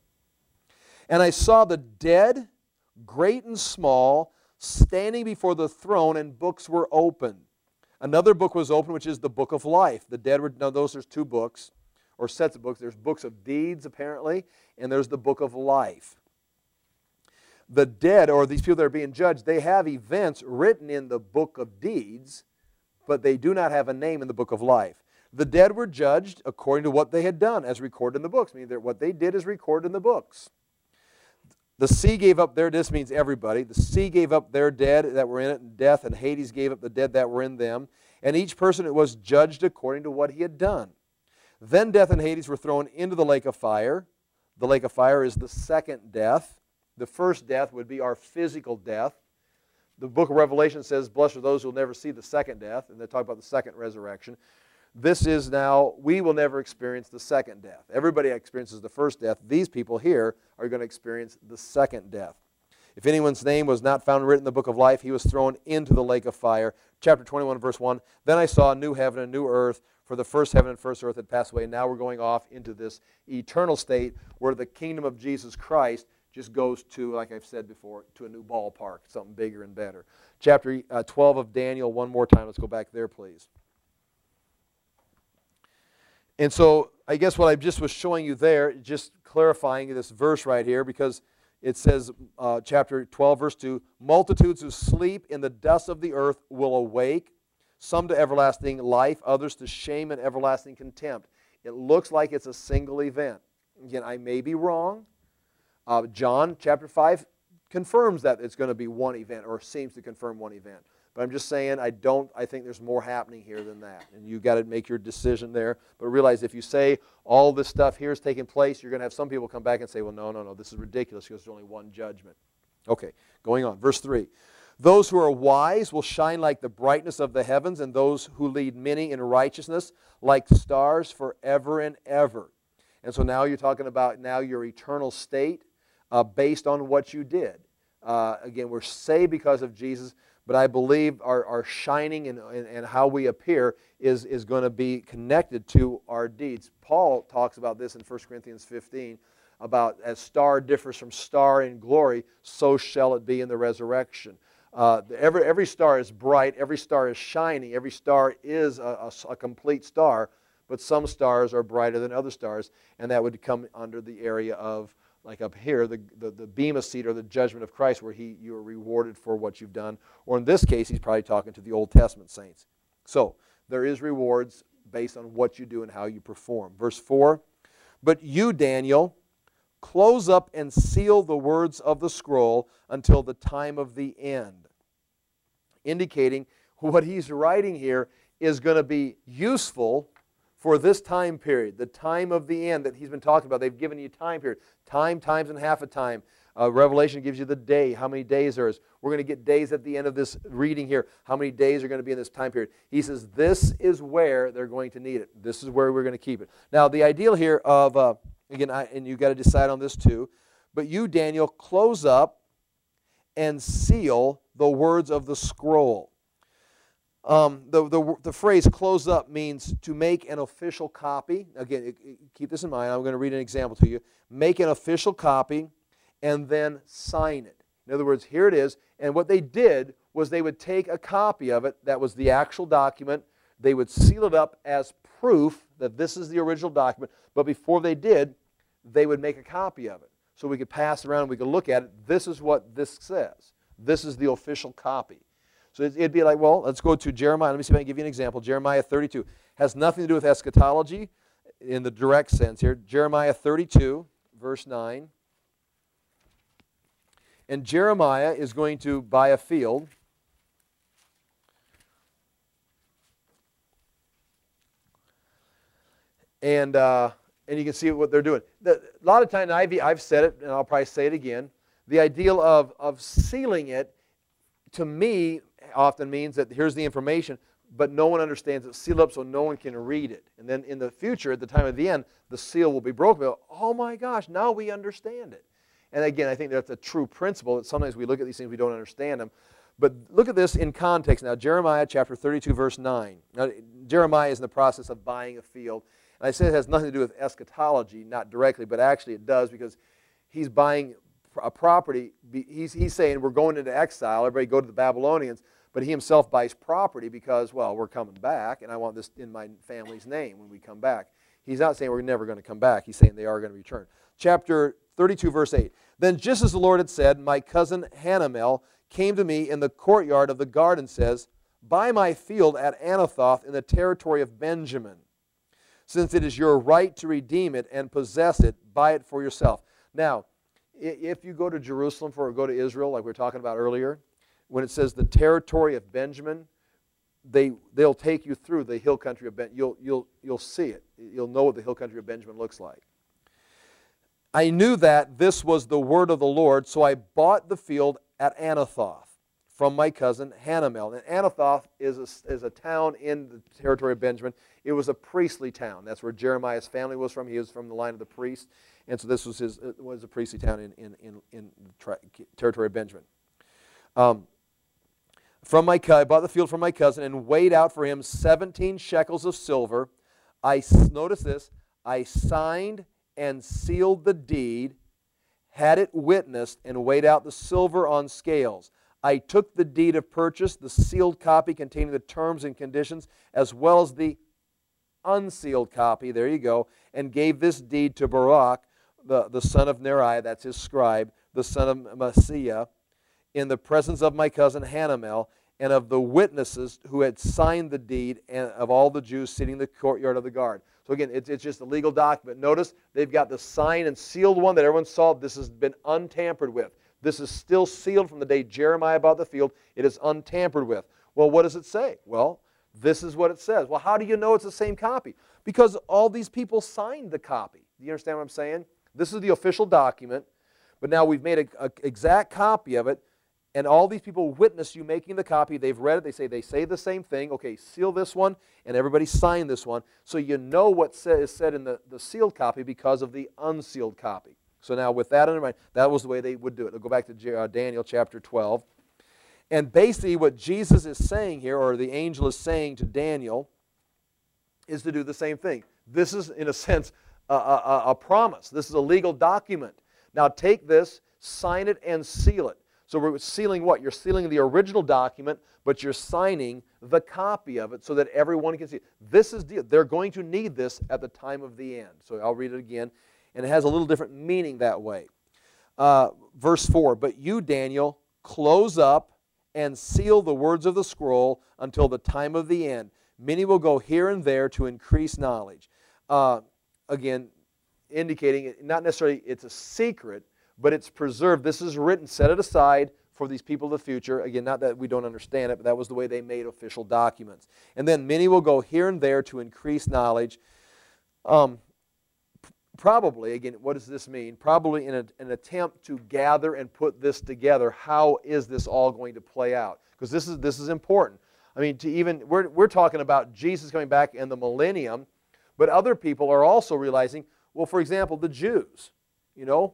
And I saw the dead, great and small, standing before the throne, and books were opened. Another book was opened, which is the book of life. The dead were, now there's two books, or sets of books. There's books of deeds, apparently, and there's the book of life. The dead, or these people that are being judged, they have events written in the book of deeds, but they do not have a name in the book of life. The dead were judged according to what they had done, as recorded in the books. Meaning that what they did is recorded in the books. The sea gave up their, this means everybody, the sea gave up their dead that were in it, and death, and Hades gave up the dead that were in them, and each person was judged according to what he had done. Then death and Hades were thrown into the lake of fire. The lake of fire is the second death. The first death would be our physical death. The book of Revelation says, blessed are those who will never see the second death, and they talk about the second resurrection. This is now, we will never experience the second death. Everybody experiences the first death. These people here are going to experience the second death. If anyone's name was not found written in the book of life, he was thrown into the lake of fire. Chapter 21, verse 1, then I saw a new heaven and a new earth, for the first heaven and first earth had passed away. Now we're going off into this eternal state where the kingdom of Jesus Christ just goes to, like I've said before, to a new ballpark, something bigger and better. Chapter 12 of Daniel, one more time. Let's go back there, please. And so I guess what I just was showing you there, just clarifying this verse right here, because it says, chapter 12, verse 2, multitudes who sleep in the dust of the earth will awake. some to everlasting life, others to shame and everlasting contempt. It looks like it's a single event. Again, I may be wrong. John chapter 5 confirms that it's going to be one event, or seems to confirm one event. But I'm just saying, I think there's more happening here than that. And you've got to make your decision there. But realize if you say all this stuff here is taking place, you're going to have some people come back and say, well, no, this is ridiculous because there's only one judgment. Okay, going on. Verse 3. Those who are wise will shine like the brightness of the heavens, and those who lead many in righteousness like stars forever and ever. And so now you're talking about now your eternal state based on what you did. Again, we're saved because of Jesus, but I believe our shining and how we appear is going to be connected to our deeds. Paul talks about this in 1 Corinthians 15, about as star differs from star in glory, so shall it be in the resurrection. Every star is bright, every star is shining, every star is a complete star, but some stars are brighter than other stars, and that would come under the area of, like up here, the Bema seat, or the judgment of Christ, where you are rewarded for what you've done. Or in this case, he's probably talking to the Old Testament saints. So there is rewards based on what you do and how you perform. Verse 4, but you, Daniel, close up and seal the words of the scroll until the time of the end. Indicating what he's writing here is going to be useful for this time period, the time of the end that he's been talking about. They've given you a time period. Time, times, and half a time. Revelation gives you the day, how many days there is. We're going to get days at the end of this reading here. How many days are going to be in this time period? He says this is where they're going to need it. This is where we're going to keep it. Now, the ideal here of, again, and you've got to decide on this too, but you, Daniel, close up and seal the words of the scroll. The phrase close up means to make an official copy. Again, keep this in mind. I'm going to read an example to you. Make an official copy and then sign it. In other words, here it is. And what they did was they would take a copy of it. That was the actual document. They would seal it up as proof that this is the original document. But before they did, they would make a copy of it. So we could pass it around and we could look at it. This is what this says. This is the official copy. So it'd be like, well, let's go to Jeremiah. Let me see if I can give you an example. Jeremiah 32 has nothing to do with eschatology in the direct sense here. Jeremiah 32, verse 9. And Jeremiah is going to buy a field. And you can see what they're doing. A lot of times, I've said it, and I'll probably say it again, the ideal of sealing it, to me, often means that here's the information, but no one understands it. Sealed up so no one can read it. And then in the future, at the time of the end, the seal will be broken. Oh my gosh, now we understand it. And again, I think that's a true principle, that sometimes we look at these things, we don't understand them. But look at this in context now. Jeremiah chapter 32, verse 9. Now, Jeremiah is in the process of buying a field. And I say it has nothing to do with eschatology, not directly, but actually it does, because he's buying a property. He's saying we're going into exile, everybody go to the Babylonians, but he himself buys property because, well, we're coming back, and I want this in my family's name when we come back. He's not saying we're never going to come back. He's saying they are going to return. Chapter 32, verse 8. Then just as the Lord had said, my cousin Hanamel came to me in the courtyard of the garden, says, buy my field at Anathoth in the territory of Benjamin. Since it is your right to redeem it and possess it, buy it for yourself. Now, if you go to Jerusalem or go to Israel, like we were talking about earlier, when it says the territory of Benjamin, they'll take you through the hill country of Benjamin. You'll see it. You'll know what the hill country of Benjamin looks like. I knew that this was the word of the Lord, so I bought the field at Anathoth from my cousin Hanamel. And Anathoth is a town in the territory of Benjamin. It was a priestly town. That's where Jeremiah's family was from. He was from the line of the priests. And so this was a priestly town in the territory of Benjamin. I bought the field from my cousin and weighed out for him 17 shekels of silver. Notice this, I signed and sealed the deed, had it witnessed, and weighed out the silver on scales. I took the deed of purchase, the sealed copy containing the terms and conditions, as well as the unsealed copy, there you go, and gave this deed to Baruch, the son of Neriah, that's his scribe, the son of Maaseiah, in the presence of my cousin Hanamel, and of the witnesses who had signed the deed, and of all the Jews sitting in the courtyard of the guard. So again, it's just a legal document. Notice they've got the signed and sealed one that everyone saw. This has been untampered with. This is still sealed from the day Jeremiah bought the field. It is untampered with. Well, what does it say? Well, this is what it says. Well, how do you know it's the same copy? Because all these people signed the copy. Do you understand what I'm saying? This is the official document, but now we've made an exact copy of it, and all these people witness you making the copy. They've read it. They say the same thing. Okay, seal this one, and everybody sign this one. So you know what is said in the sealed copy because of the unsealed copy. So now with that in mind, that was the way they would do it. They'll go back to Daniel chapter 12. And basically what Jesus is saying here, or the angel is saying to Daniel, is to do the same thing. This is, in a sense, a promise. This is a legal document. Now take this, sign it, and seal it. So we're sealing what? You're sealing the original document, but you're signing the copy of it so that everyone can see it. This is, they're going to need this at the time of the end. So I'll read it again, and it has a little different meaning that way. Verse 4, but you, Daniel, close up and seal the words of the scroll until the time of the end. Many will go here and there to increase knowledge. Again, indicating not necessarily it's a secret, but it's preserved. This is written, set it aside for these people of the future. Again, not that we don't understand it, but that was the way they made official documents. And then many will go here and there to increase knowledge. Probably, again, what does this mean? Probably in an attempt to gather and put this together. How is this all going to play out? Because this is important. I mean, we're talking about Jesus coming back and the millennium, but other people are also realizing, well, for example, the Jews. You know,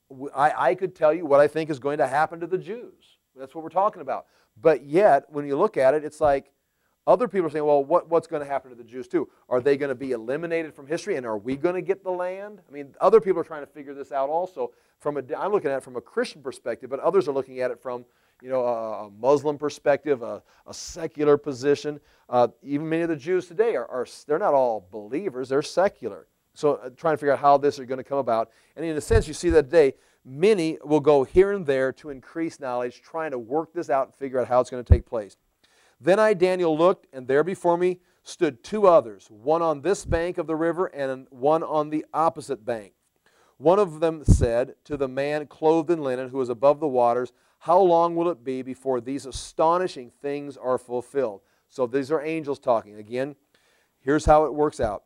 I could tell you what I think is going to happen to the Jews. That's what we're talking about. But yet, when you look at it, it's like other people are saying, well, what's going to happen to the Jews too? Are they going to be eliminated from history, and are we going to get the land? I mean, other people are trying to figure this out also. I'm looking at it from a Christian perspective, but others are looking at it from, you know, a Muslim perspective, a secular position. Even many of the Jews today they're not all believers; they're secular. So trying to figure out how this is going to come about. And in a sense, you see that today, many will go here and there to increase knowledge, trying to work this out and figure out how it's going to take place. Then I, Daniel, looked, and there before me stood two others, one on this bank of the river and one on the opposite bank. One of them said to the man clothed in linen who was above the waters, how long will it be before these astonishing things are fulfilled? So these are angels talking. Again, here's how it works out.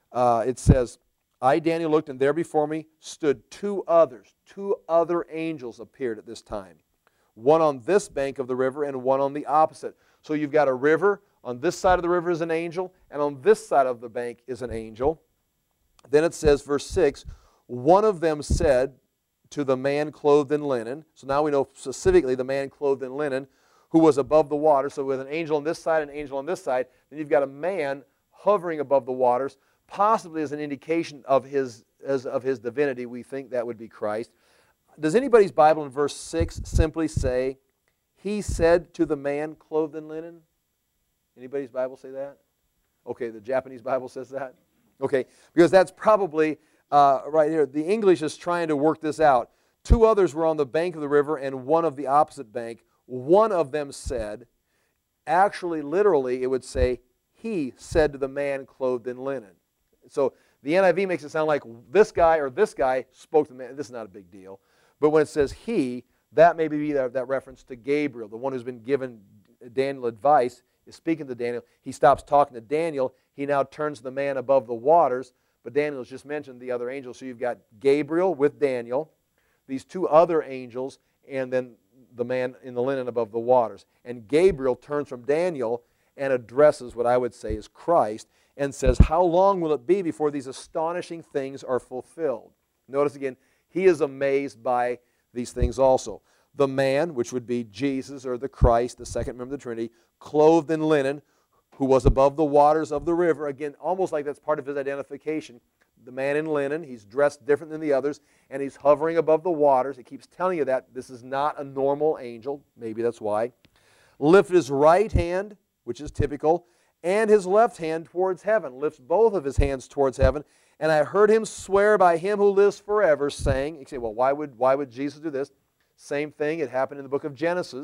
It says, I, Daniel, looked, and there before me stood two others. Two other angels appeared at this time. One on this bank of the river and one on the opposite. So you've got a river. On this side of the river is an angel, and on this side of the bank is an angel. Then it says, verse 6, one of them said to the man clothed in linen. So now we know specifically the man clothed in linen who was above the water. So with an angel on this side and an angel on this side, then you've got a man hovering above the waters, possibly as an indication of his divinity. We think that would be Christ. Does anybody's Bible in verse 6 simply say, he said to the man clothed in linen? Anybody's Bible say that? Okay, the Japanese Bible says that? Okay, because that's probably right here. The English is trying to work this out. Two others were on the bank of the river and one of the opposite bank. One of them said, actually, literally, it would say, he said to the man clothed in linen. So the NIV makes it sound like this guy spoke to the man. This is not a big deal. But when it says he, that may be that reference to Gabriel, the one who's been given Daniel advice, is speaking to Daniel. He stops talking to Daniel. He now turns to the man above the waters. But Daniel has just mentioned the other angels. So you've got Gabriel with Daniel, these two other angels, and then the man in the linen above the waters. And Gabriel turns from Daniel and addresses what I would say is Christ and says, how long will it be before these astonishing things are fulfilled? Notice again, he is amazed by these things also. The man, which would be Jesus or the Christ, the second member of the Trinity, clothed in linen, who was above the waters of the river. Again, almost like that's part of his identification. The man in linen, he's dressed different than the others, and he's hovering above the waters. It keeps telling you that this is not a normal angel. Maybe that's why. Lifted his right hand, which is typical, and his left hand towards heaven. Lifts both of his hands towards heaven. And I heard him swear by him who lives forever, saying, you say, well, why would Jesus do this? Same thing. It happened in the book of Genesis.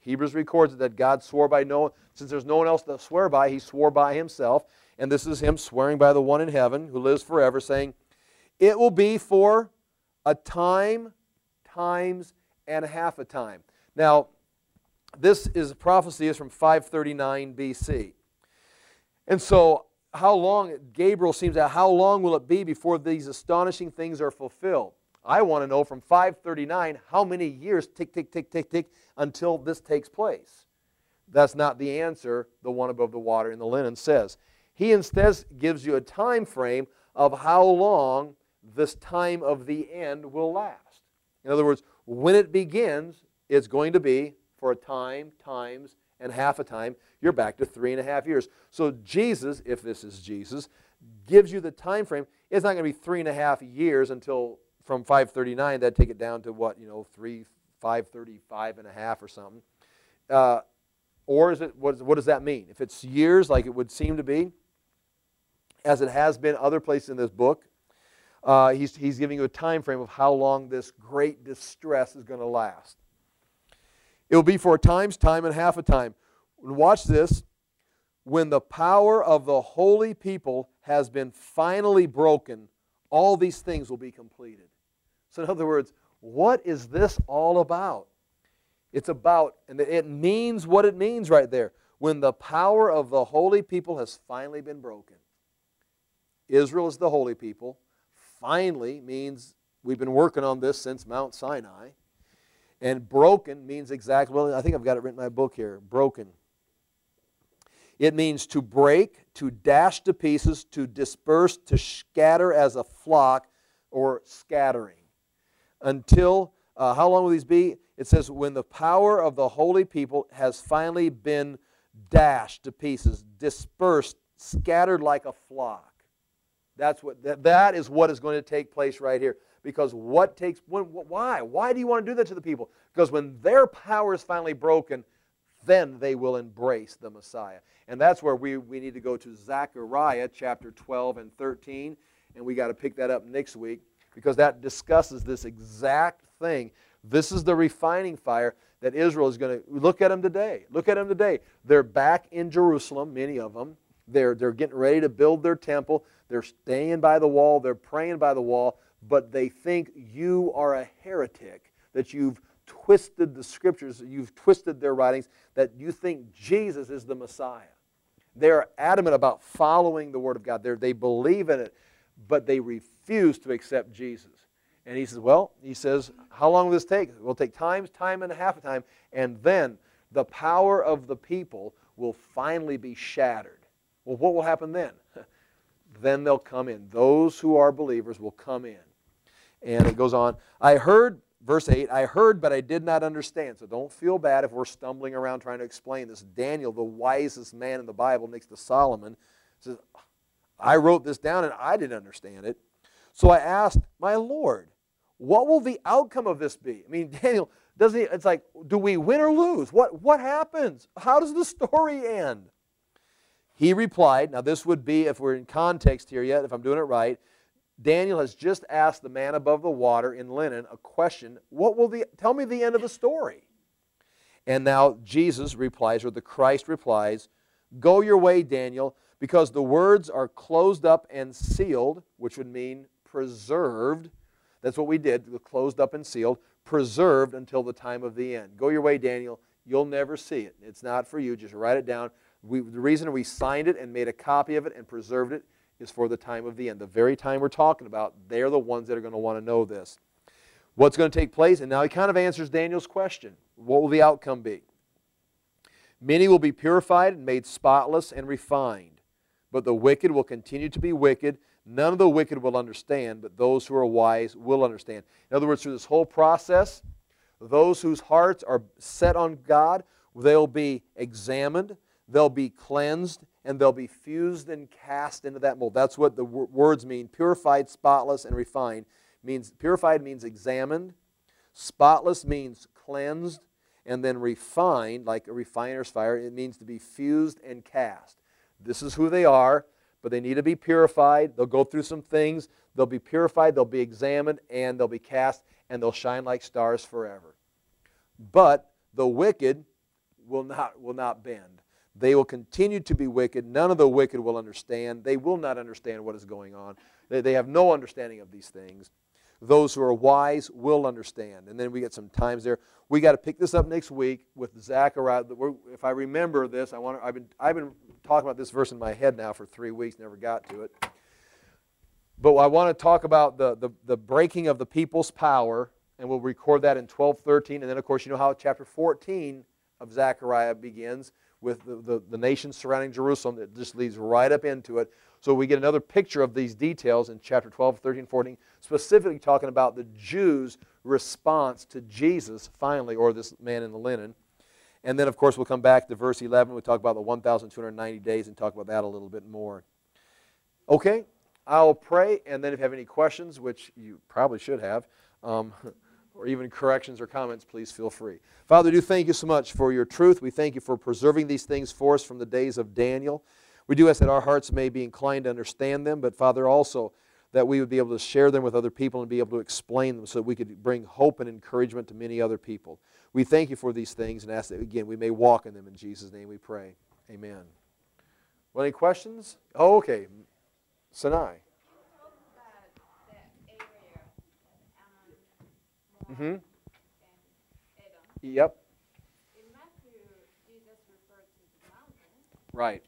Hebrews records that God swore by no one. Since there's no one else to swear by, he swore by himself. And this is him swearing by the one in heaven who lives forever, saying, it will be for a time, times, and half a time. Now, this is prophecy is from 539 BC. And so, how long, Gabriel seems to, how long will it be before these astonishing things are fulfilled? I want to know from 539, how many years, tick, tick, tick, tick, tick, until this takes place? That's not the answer the one above the water in the linen says. He instead gives you a time frame of how long this time of the end will last. In other words, when it begins, it's going to be for a time, times, and half a time. You're back to 3.5 years. So Jesus, if this is Jesus, gives you the time frame. It's not going to be 3.5 years until from 539. That'd take it down to what, 535 and a half or something. Or is it, what does that mean? If it's years, like it would seem to be, as it has been other places in this book, he's giving you a time frame of how long this great distress is going to last. It will be for a time, and half a time. Watch this. When the power of the holy people has been finally broken, all these things will be completed. So in other words, what is this all about? It's about, and it means what it means right there. When the power of the holy people has finally been broken. Israel is the holy people. Finally means we've been working on this since Mount Sinai. And broken means exactly, well, I think I've got it written in my book here, broken. It means to break, to dash to pieces, to disperse, to scatter as a flock, or scattering. Until, how long will these be? It says, when the power of the holy people has finally been dashed to pieces, dispersed, scattered like a flock. That is what is going to take place right here. Because why? Why do you want to do that to the people? Because when their power is finally broken, then they will embrace the Messiah. And that's where we need to go to Zechariah chapter 12 and 13. And we got to pick that up next week because that discusses this exact thing. This is the refining fire that Israel is going to look at them today. Look at them today. They're back in Jerusalem, many of them. They're getting ready to build their temple. They're staying by the wall. They're praying by the wall. But they think you are a heretic, that you've twisted the Scriptures, you've twisted their writings, that you think Jesus is the Messiah. They're adamant about following the Word of God. They believe in it, but they refuse to accept Jesus. And he says, how long will this take? It will take time and a half a time, and then the power of the people will finally be shattered. Well, what will happen then? Then they'll come in. Those who are believers will come in. And it goes on. I heard, verse 8, I heard, but I did not understand. So don't feel bad if we're stumbling around trying to explain this. Daniel, the wisest man in the Bible next to Solomon, says, I wrote this down and I didn't understand it. So I asked, my Lord, what will the outcome of this be? I mean, Daniel, it's like, do we win or lose? What happens? How does the story end? He replied, now this would be, if we're in context here yet, if I'm doing it right, Daniel has just asked the man above the water in linen a question, tell me the end of the story. And now Jesus replies, or the Christ replies, go your way, Daniel, because the words are closed up and sealed, which would mean preserved. That's what we did, closed up and sealed, preserved until the time of the end. Go your way, Daniel. You'll never see it. It's not for you. Just write it down. The reason we signed it and made a copy of it and preserved it is for the time of the end. The very time we're talking about, they're the ones that are going to want to know this. What's going to take place? And now he kind of answers Daniel's question. What will the outcome be? Many will be purified and made spotless and refined, but the wicked will continue to be wicked. None of the wicked will understand, but those who are wise will understand. In other words, through this whole process, those whose hearts are set on God, they'll be examined, they'll be cleansed, and they'll be fused and cast into that mold. That's what the words mean. Purified, spotless, and refined. Purified means examined. Spotless means cleansed. And then refined, like a refiner's fire, it means to be fused and cast. This is who they are, but they need to be purified. They'll go through some things. They'll be purified, they'll be examined, and they'll be cast, and they'll shine like stars forever. But the wicked, will not bend. They will continue to be wicked. None of the wicked will understand. They will not understand what is going on. They have no understanding of these things. Those who are wise will understand. And then we get some times there. We got to pick this up next week with Zechariah. If I remember this, I've been talking about this verse in my head now for 3 weeks, never got to it. But I want to talk about the breaking of the people's power, and we'll record that in 12:13. And then, of course, you know how chapter 14 of Zechariah begins with the nations surrounding Jerusalem. That just leads right up into it. So we get another picture of these details in chapter 12, 13, 14, specifically talking about the Jews' response to Jesus, finally, or this man in the linen. And then, of course, we'll come back to verse 11. We'll talk about the 1,290 days and talk about that a little bit more. Okay, I'll pray, and then if you have any questions, which you probably should have, or even corrections or comments, please feel free. Father, I do thank you so much for your truth. We thank you for preserving these things for us from the days of Daniel. We do ask that our hearts may be inclined to understand them, but Father, also that we would be able to share them with other people and be able to explain them so that we could bring hope and encouragement to many other people. We thank you for these things and ask that, again, we may walk in them. In Jesus' name we pray. Amen. Well, any questions? Oh, okay. Sinai. Mm-hmm. Yep. In Matthew, Jesus referred to the mountain. Right.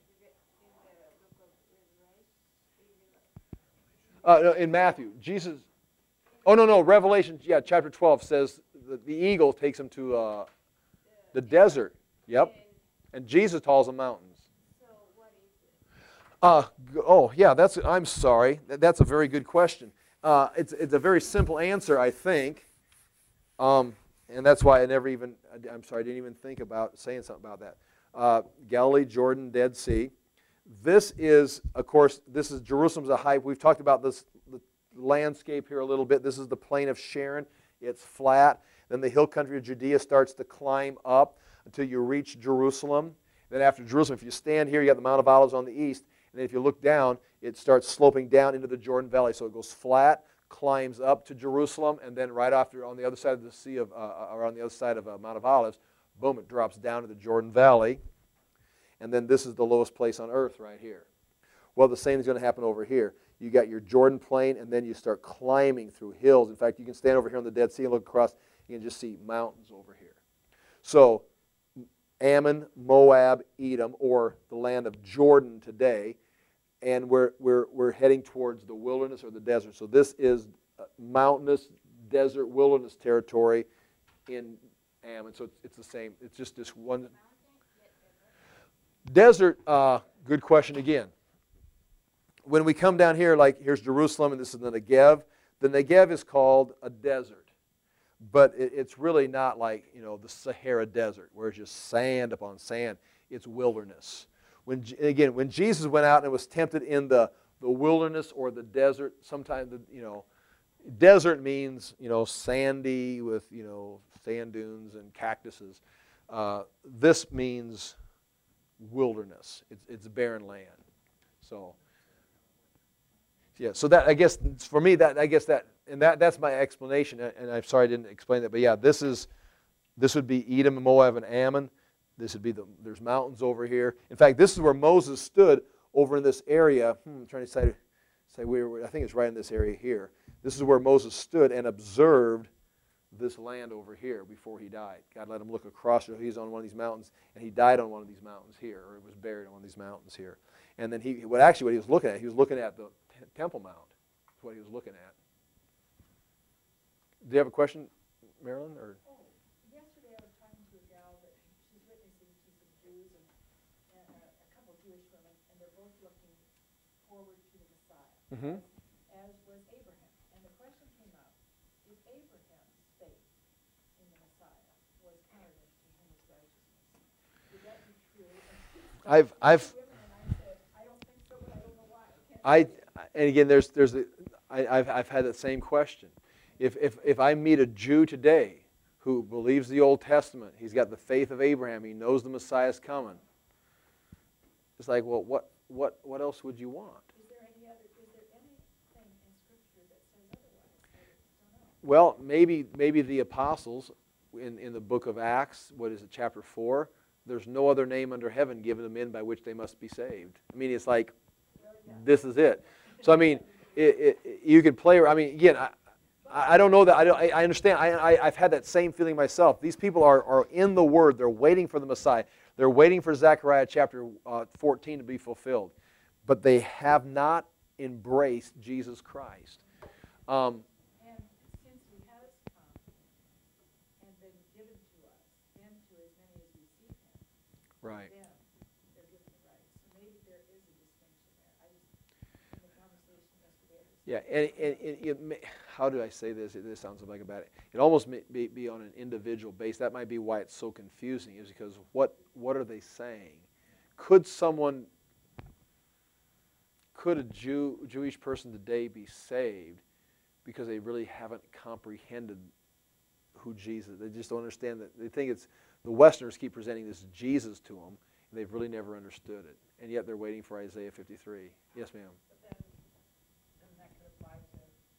In the book of Revelation. No, in Matthew, Jesus. Oh no, Revelation. Yeah, chapter 12 says the eagle takes him to the desert. Yep. And Jesus calls them mountains. So what is it? Yeah. I'm sorry. That's a very good question. It's a very simple answer, I think. And that's why I didn't even think about saying something about that. Galilee, Jordan, Dead Sea. This is, of course, Jerusalem's a high. We've talked about the landscape here a little bit. This is the plain of Sharon. It's flat. Then the hill country of Judea starts to climb up until you reach Jerusalem. Then after Jerusalem, if you stand here, you got the Mount of Olives on the east. And then if you look down, it starts sloping down into the Jordan Valley. So it goes flat, climbs up to Jerusalem, and then right after, on the other side of the sea or on the other side of Mount of Olives, boom, it drops down to the Jordan Valley. And then this is the lowest place on earth right here. Well, the same is going to happen over here. You got your Jordan Plain, and then you start climbing through hills. In fact, you can stand over here on the Dead Sea and look across. You can just see mountains over here. So Ammon, Moab, Edom, or the land of Jordan today, and we're heading towards the wilderness or the desert. So this is mountainous, desert, wilderness territory in Ammon. So it's the same. It's just this one. Desert, good question again. When we come down here, like here's Jerusalem and this is the Negev. The Negev is called a desert. But it's really not like, the Sahara Desert where it's just sand upon sand. It's wilderness. When Jesus went out and was tempted in the wilderness or the desert, sometimes, desert means, sandy with, sand dunes and cactuses. This means wilderness. It's barren land. So, yeah. So that, I guess, for me, that's my explanation. And I'm sorry I didn't explain that. But yeah, this would be Edom and Moab and Ammon. This would be there's mountains over here. In fact, this is where Moses stood over in this area. I'm trying to say I think it's right in this area here. This is where Moses stood and observed this land over here before he died. God let him look across. He's on one of these mountains, and he died on one of these mountains here, or was buried on one of these mountains here. And then what he was looking at, he was looking at the Temple Mount. That's what he was looking at. Do you have a question, Marilyn? Or? Yesterday I was talking to a gal that she's witnessing to some Jews and a couple of Jewish women, and they're both looking forward to the Messiah, as was Abraham. And the question came up, if Abraham's faith in the Messiah was counted to him as righteousness, would that be true? And I've I said, I don't think so, but I don't know why. and again, I've had that same question. If I meet a Jew today who believes the Old Testament, he's got the faith of Abraham, he knows the Messiah's coming. It's like, well, what else would you want? Is there anything in Scripture that says otherwise? I don't know. Well, maybe the apostles in the book of Acts, what is it, chapter 4, there's no other name under heaven given to men by which they must be saved. I mean, it's like, this is it. So, I mean, you could play, I mean, again, I don't know that, I understand, I've had that same feeling myself. These people are in the Word, they're waiting for the Messiah. They're waiting for Zechariah chapter 14 to be fulfilled. But they have not embraced Jesus Christ. And since He has come and been given to us, and to as many as receive Him, Right. then they're given the right. So maybe there is a distinction there. In the conversation yesterday, Yeah, and how do I say this? This sounds like a bad. It almost may be on an individual base. That might be why it's so confusing. Is because what are they saying? Could a Jewish person today be saved because they really haven't comprehended who Jesus? They just don't understand that. They think it's the Westerners keep presenting this Jesus to them, and they've really never understood it, and yet they're waiting for Isaiah 53. Yes, ma'am. but then that could apply to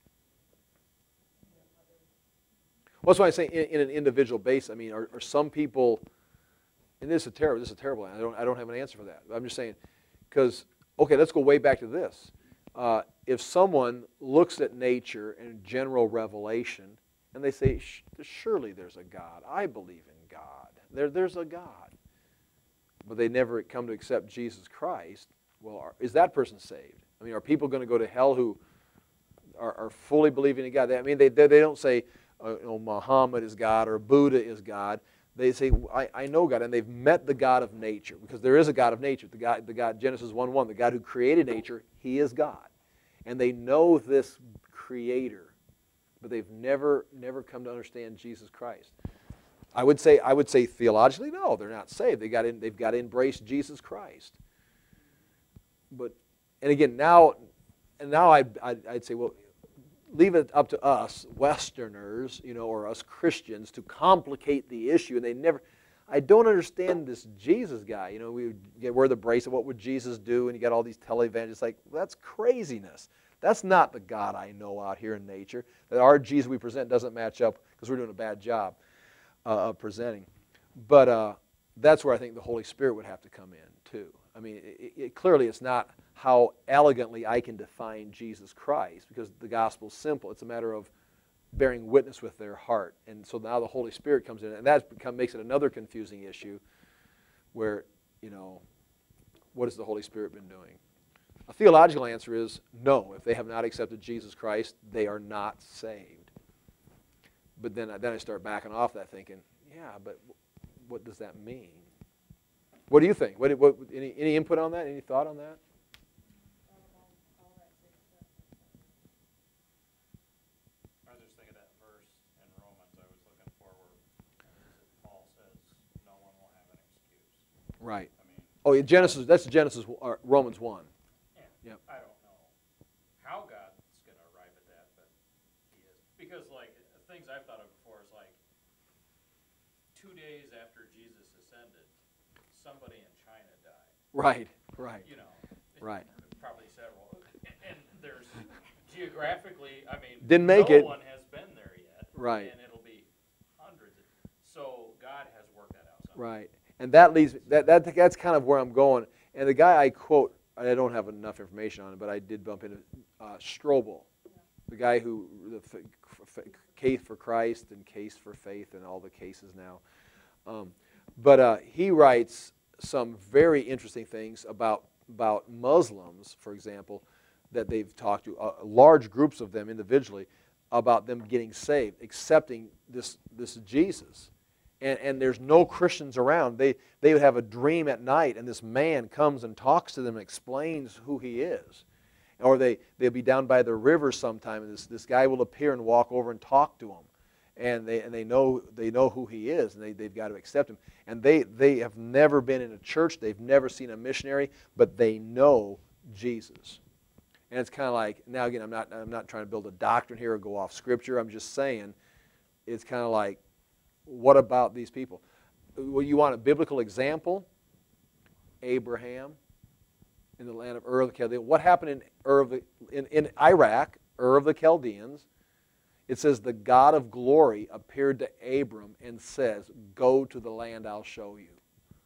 other. Well, that's why I say in an individual base. I mean, are some people? And this is terrible. I don't have an answer for that. I'm just saying, because okay, let's go way back to this. If someone looks at nature and general revelation, and they say, surely there's a God. I believe in God. There's a God. But they never come to accept Jesus Christ. Well, is that person saved? I mean, are people going to go to hell who are fully believing in God? I mean, they don't say, Muhammad is God or Buddha is God. They say, I know God, and they've met the God of nature, because there is a God of nature. The God Genesis 1:1, the God who created nature, He is God. And they know this Creator, but they've never come to understand Jesus Christ. I would say theologically, no, they're not saved. They've got to embrace Jesus Christ. But, and again, now I'd say, well, leave it up to us Westerners, or us Christians to complicate the issue. And I don't understand this Jesus guy. We wear the bracelet, what would Jesus do? And you got all these televangelists like, well, that's craziness. That's not the God I know out here in nature. That our Jesus we present doesn't match up because we're doing a bad job of presenting. But that's where I think the Holy Spirit would have to come in too. I mean, clearly it's not how elegantly I can define Jesus Christ, because the gospel's simple. It's a matter of bearing witness with their heart. And so now the Holy Spirit comes in, and that makes it another confusing issue where, what has the Holy Spirit been doing? A theological answer is no. If they have not accepted Jesus Christ, they are not saved. But then I start backing off that thinking, yeah, but what does that mean? What do you think? Any input on that? Any thought on that? I was just thinking that verse in Romans I was looking for where Paul says no one will have an excuse. Right. I mean, That's Romans 1. yeah, Yep. I don't know how God's going to arrive at that, but He is. Because, like, things I've thought of before is like 2 days after Jesus ascended, somebody in China died. Right. Right. Probably several. And there's geographically, I mean, Didn't make no it. one has been there yet. Right. And it'll be hundreds. So God has worked that out somehow. Right. And that leads that's kind of where I'm going. And the guy I quote, I don't have enough information on it, but I did bump into Strobel, the guy who the case for Christ and case for faith and all the cases now. But he writes some very interesting things about Muslims, for example, that they've talked to, large groups of them individually, about them getting saved, accepting this Jesus. And there's no Christians around. They would have a dream at night, and this man comes and talks to them and explains who he is. Or they'll be down by the river sometime, and this guy will appear and walk over and talk to them. And they know who he is, and they've got to accept him. And they have never been in a church. They've never seen a missionary, but they know Jesus. And it's kind of like, now again, I'm not trying to build a doctrine here or go off Scripture. I'm just saying, it's kind of like, what about these people? Well, you want a biblical example? Abraham in the land of Ur of the Chaldeans. What happened in Iraq, Ur of the Chaldeans? It says the God of glory appeared to Abram and says, go to the land I'll show you.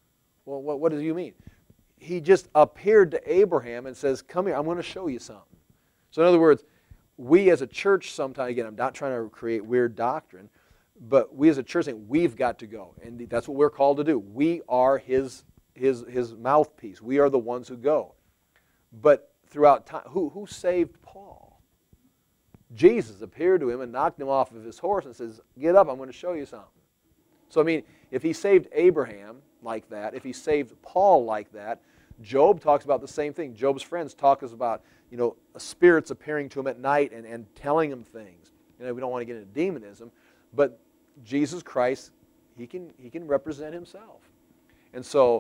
Well, what do you mean? He just appeared to Abraham and says, come here, I'm going to show you something. So in other words, we as a church sometimes, again, I'm not trying to create weird doctrine, but we as a church think we've got to go. And that's what we're called to do. We are his mouthpiece. We are the ones who go. But throughout time, who saved Paul? Jesus appeared to him and knocked him off of his horse and says, get up, I'm going to show you something. So I mean, if he saved Abraham like that, if he saved Paul like that, Job talks about the same thing. Job's friends talk about, spirits appearing to him at night and telling him things. We don't want to get into demonism, but Jesus Christ, he can represent himself. And so,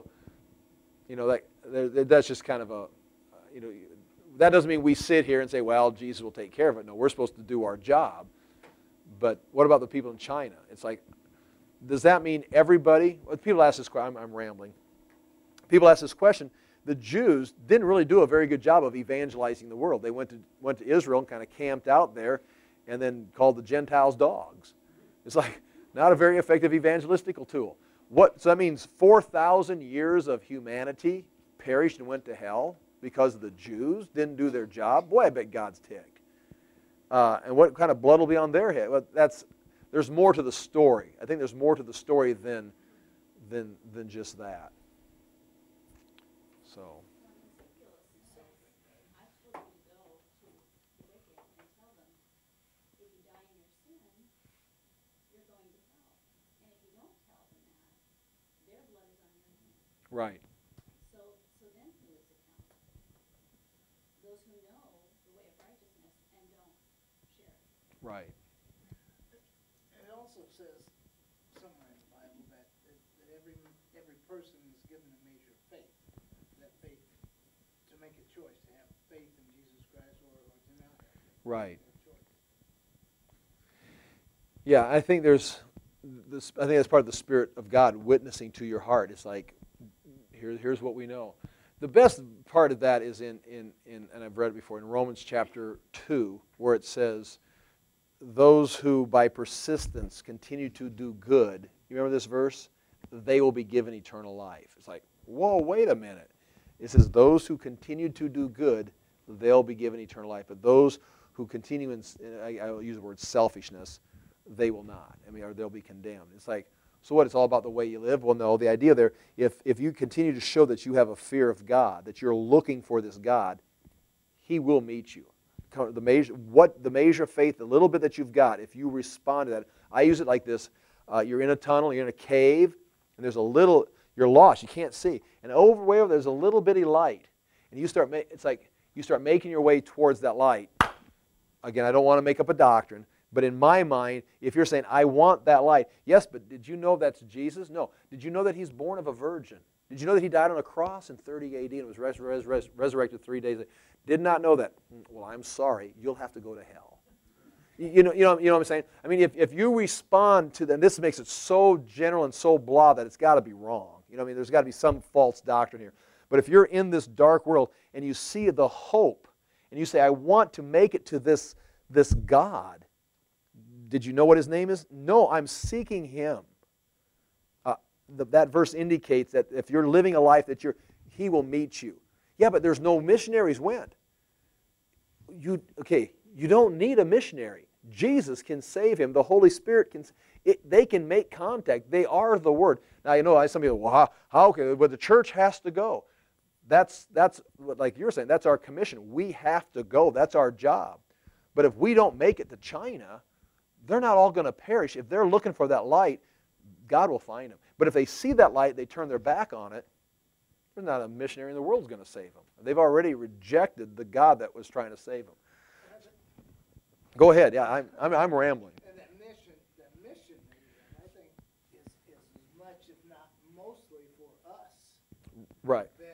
that's just kind of a, that doesn't mean we sit here and say, well, Jesus will take care of it. No, we're supposed to do our job. But what about the people in China? It's like, does that mean everybody? Well, people ask this question. I'm rambling. People ask this question. The Jews didn't really do a very good job of evangelizing the world. They went to Israel and kind of camped out there and then called the Gentiles dogs. It's like not a very effective evangelistical tool. So that means 4,000 years of humanity perished and went to hell because the Jews didn't do their job? Boy, I bet God's ticked. And what kind of blood will be on their head? Well, there's more to the story. I think there's more to the story than just that. So. Right. So then who is accountable? Those who know the way of righteousness and don't share it. Right. It also says somewhere in the Bible that every person is given a measure of faith. That faith, to make a choice, to have faith in Jesus Christ or to not have faith. Right. Choice. Yeah, I think there's this. I think that's part of the Spirit of God witnessing to your heart. It's like, here's what we know. The best part of that is in and I've read it before, in Romans chapter 2, where it says, those who by persistence continue to do good, you remember this verse? They will be given eternal life. It's like, whoa, wait a minute. It says, those who continue to do good, they'll be given eternal life. But those who continue in, I'll use the word selfishness, they will not. Or they'll be condemned. It's like, so what, it's all about the way you live? Well, no, the idea there, if you continue to show that you have a fear of God, that you're looking for this God, He will meet you. The measure of faith, the little bit that you've got, if you respond to that. I use it like this. You're in a tunnel, you're in a cave, and there's a little, you're lost, you can't see. And way over there's a little bitty light. And it's like you start making your way towards that light. Again, I don't want to make up a doctrine, but in my mind, if you're saying, I want that light, yes, but did you know that's Jesus? No. Did you know that He's born of a virgin? Did you know that He died on a cross in 30 AD and was resurrected 3 days later? Did not know that. Well, I'm sorry. You'll have to go to hell. You know what I'm saying? I mean, if you respond to them, this makes it so general and so blah that it's got to be wrong. There's got to be some false doctrine here. But if you're in this dark world and you see the hope and you say, I want to make it to this God, did you know what His name is? No, I'm seeking Him. That verse indicates that if you're living a life that He will meet you. Yeah, but there's no missionaries went. You don't need a missionary. Jesus can save him. The Holy Spirit can. They can make contact. They are the Word. Now, some people, well, how okay? But the church has to go. That's like you're saying. That's our commission. We have to go. That's our job. But if we don't make it to China, they're not all going to perish. If they're looking for that light, God will find them. But if they see that light, they turn their back on it, there's not a missionary in the world who's going to save them. They've already rejected the God that was trying to save them. Go ahead. Yeah, I'm rambling. And that mission, I think, is as much, if not mostly, for us. Right. Then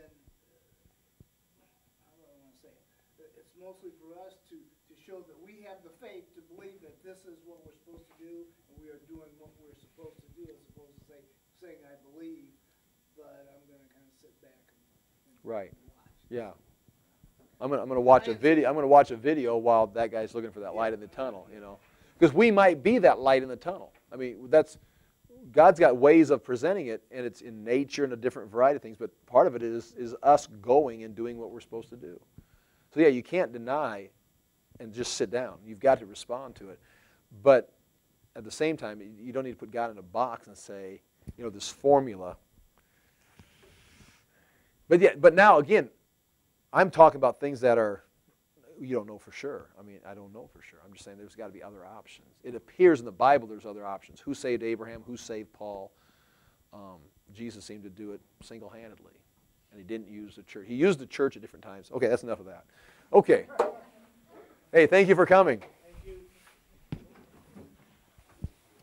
how do I want to say it? It's mostly for us to show that we have the faith to believe that this is what we're supposed to do, and we are doing what we're supposed to do, as opposed to saying I believe, but I'm going to kind of sit back and right. watch. Yeah. I'm going to watch a video. I'm going to watch a video while that guy's looking for that light in the tunnel. Because we might be that light in the tunnel. God's got ways of presenting it, and it's in nature and a different variety of things, but part of it is us going and doing what we're supposed to do. So yeah, you can't deny and just sit down. You've got to respond to it. But at the same time, you don't need to put God in a box and say, you know, this formula. But now, again, I'm talking about things that are, you don't know for sure. I mean, I don't know for sure. I'm just saying there's got to be other options. It appears in the Bible there's other options. Who saved Abraham? Who saved Paul? Jesus seemed to do it single-handedly. And he didn't use the church. He used the church at different times. Okay, that's enough of that. Okay. Hey, thank you for coming.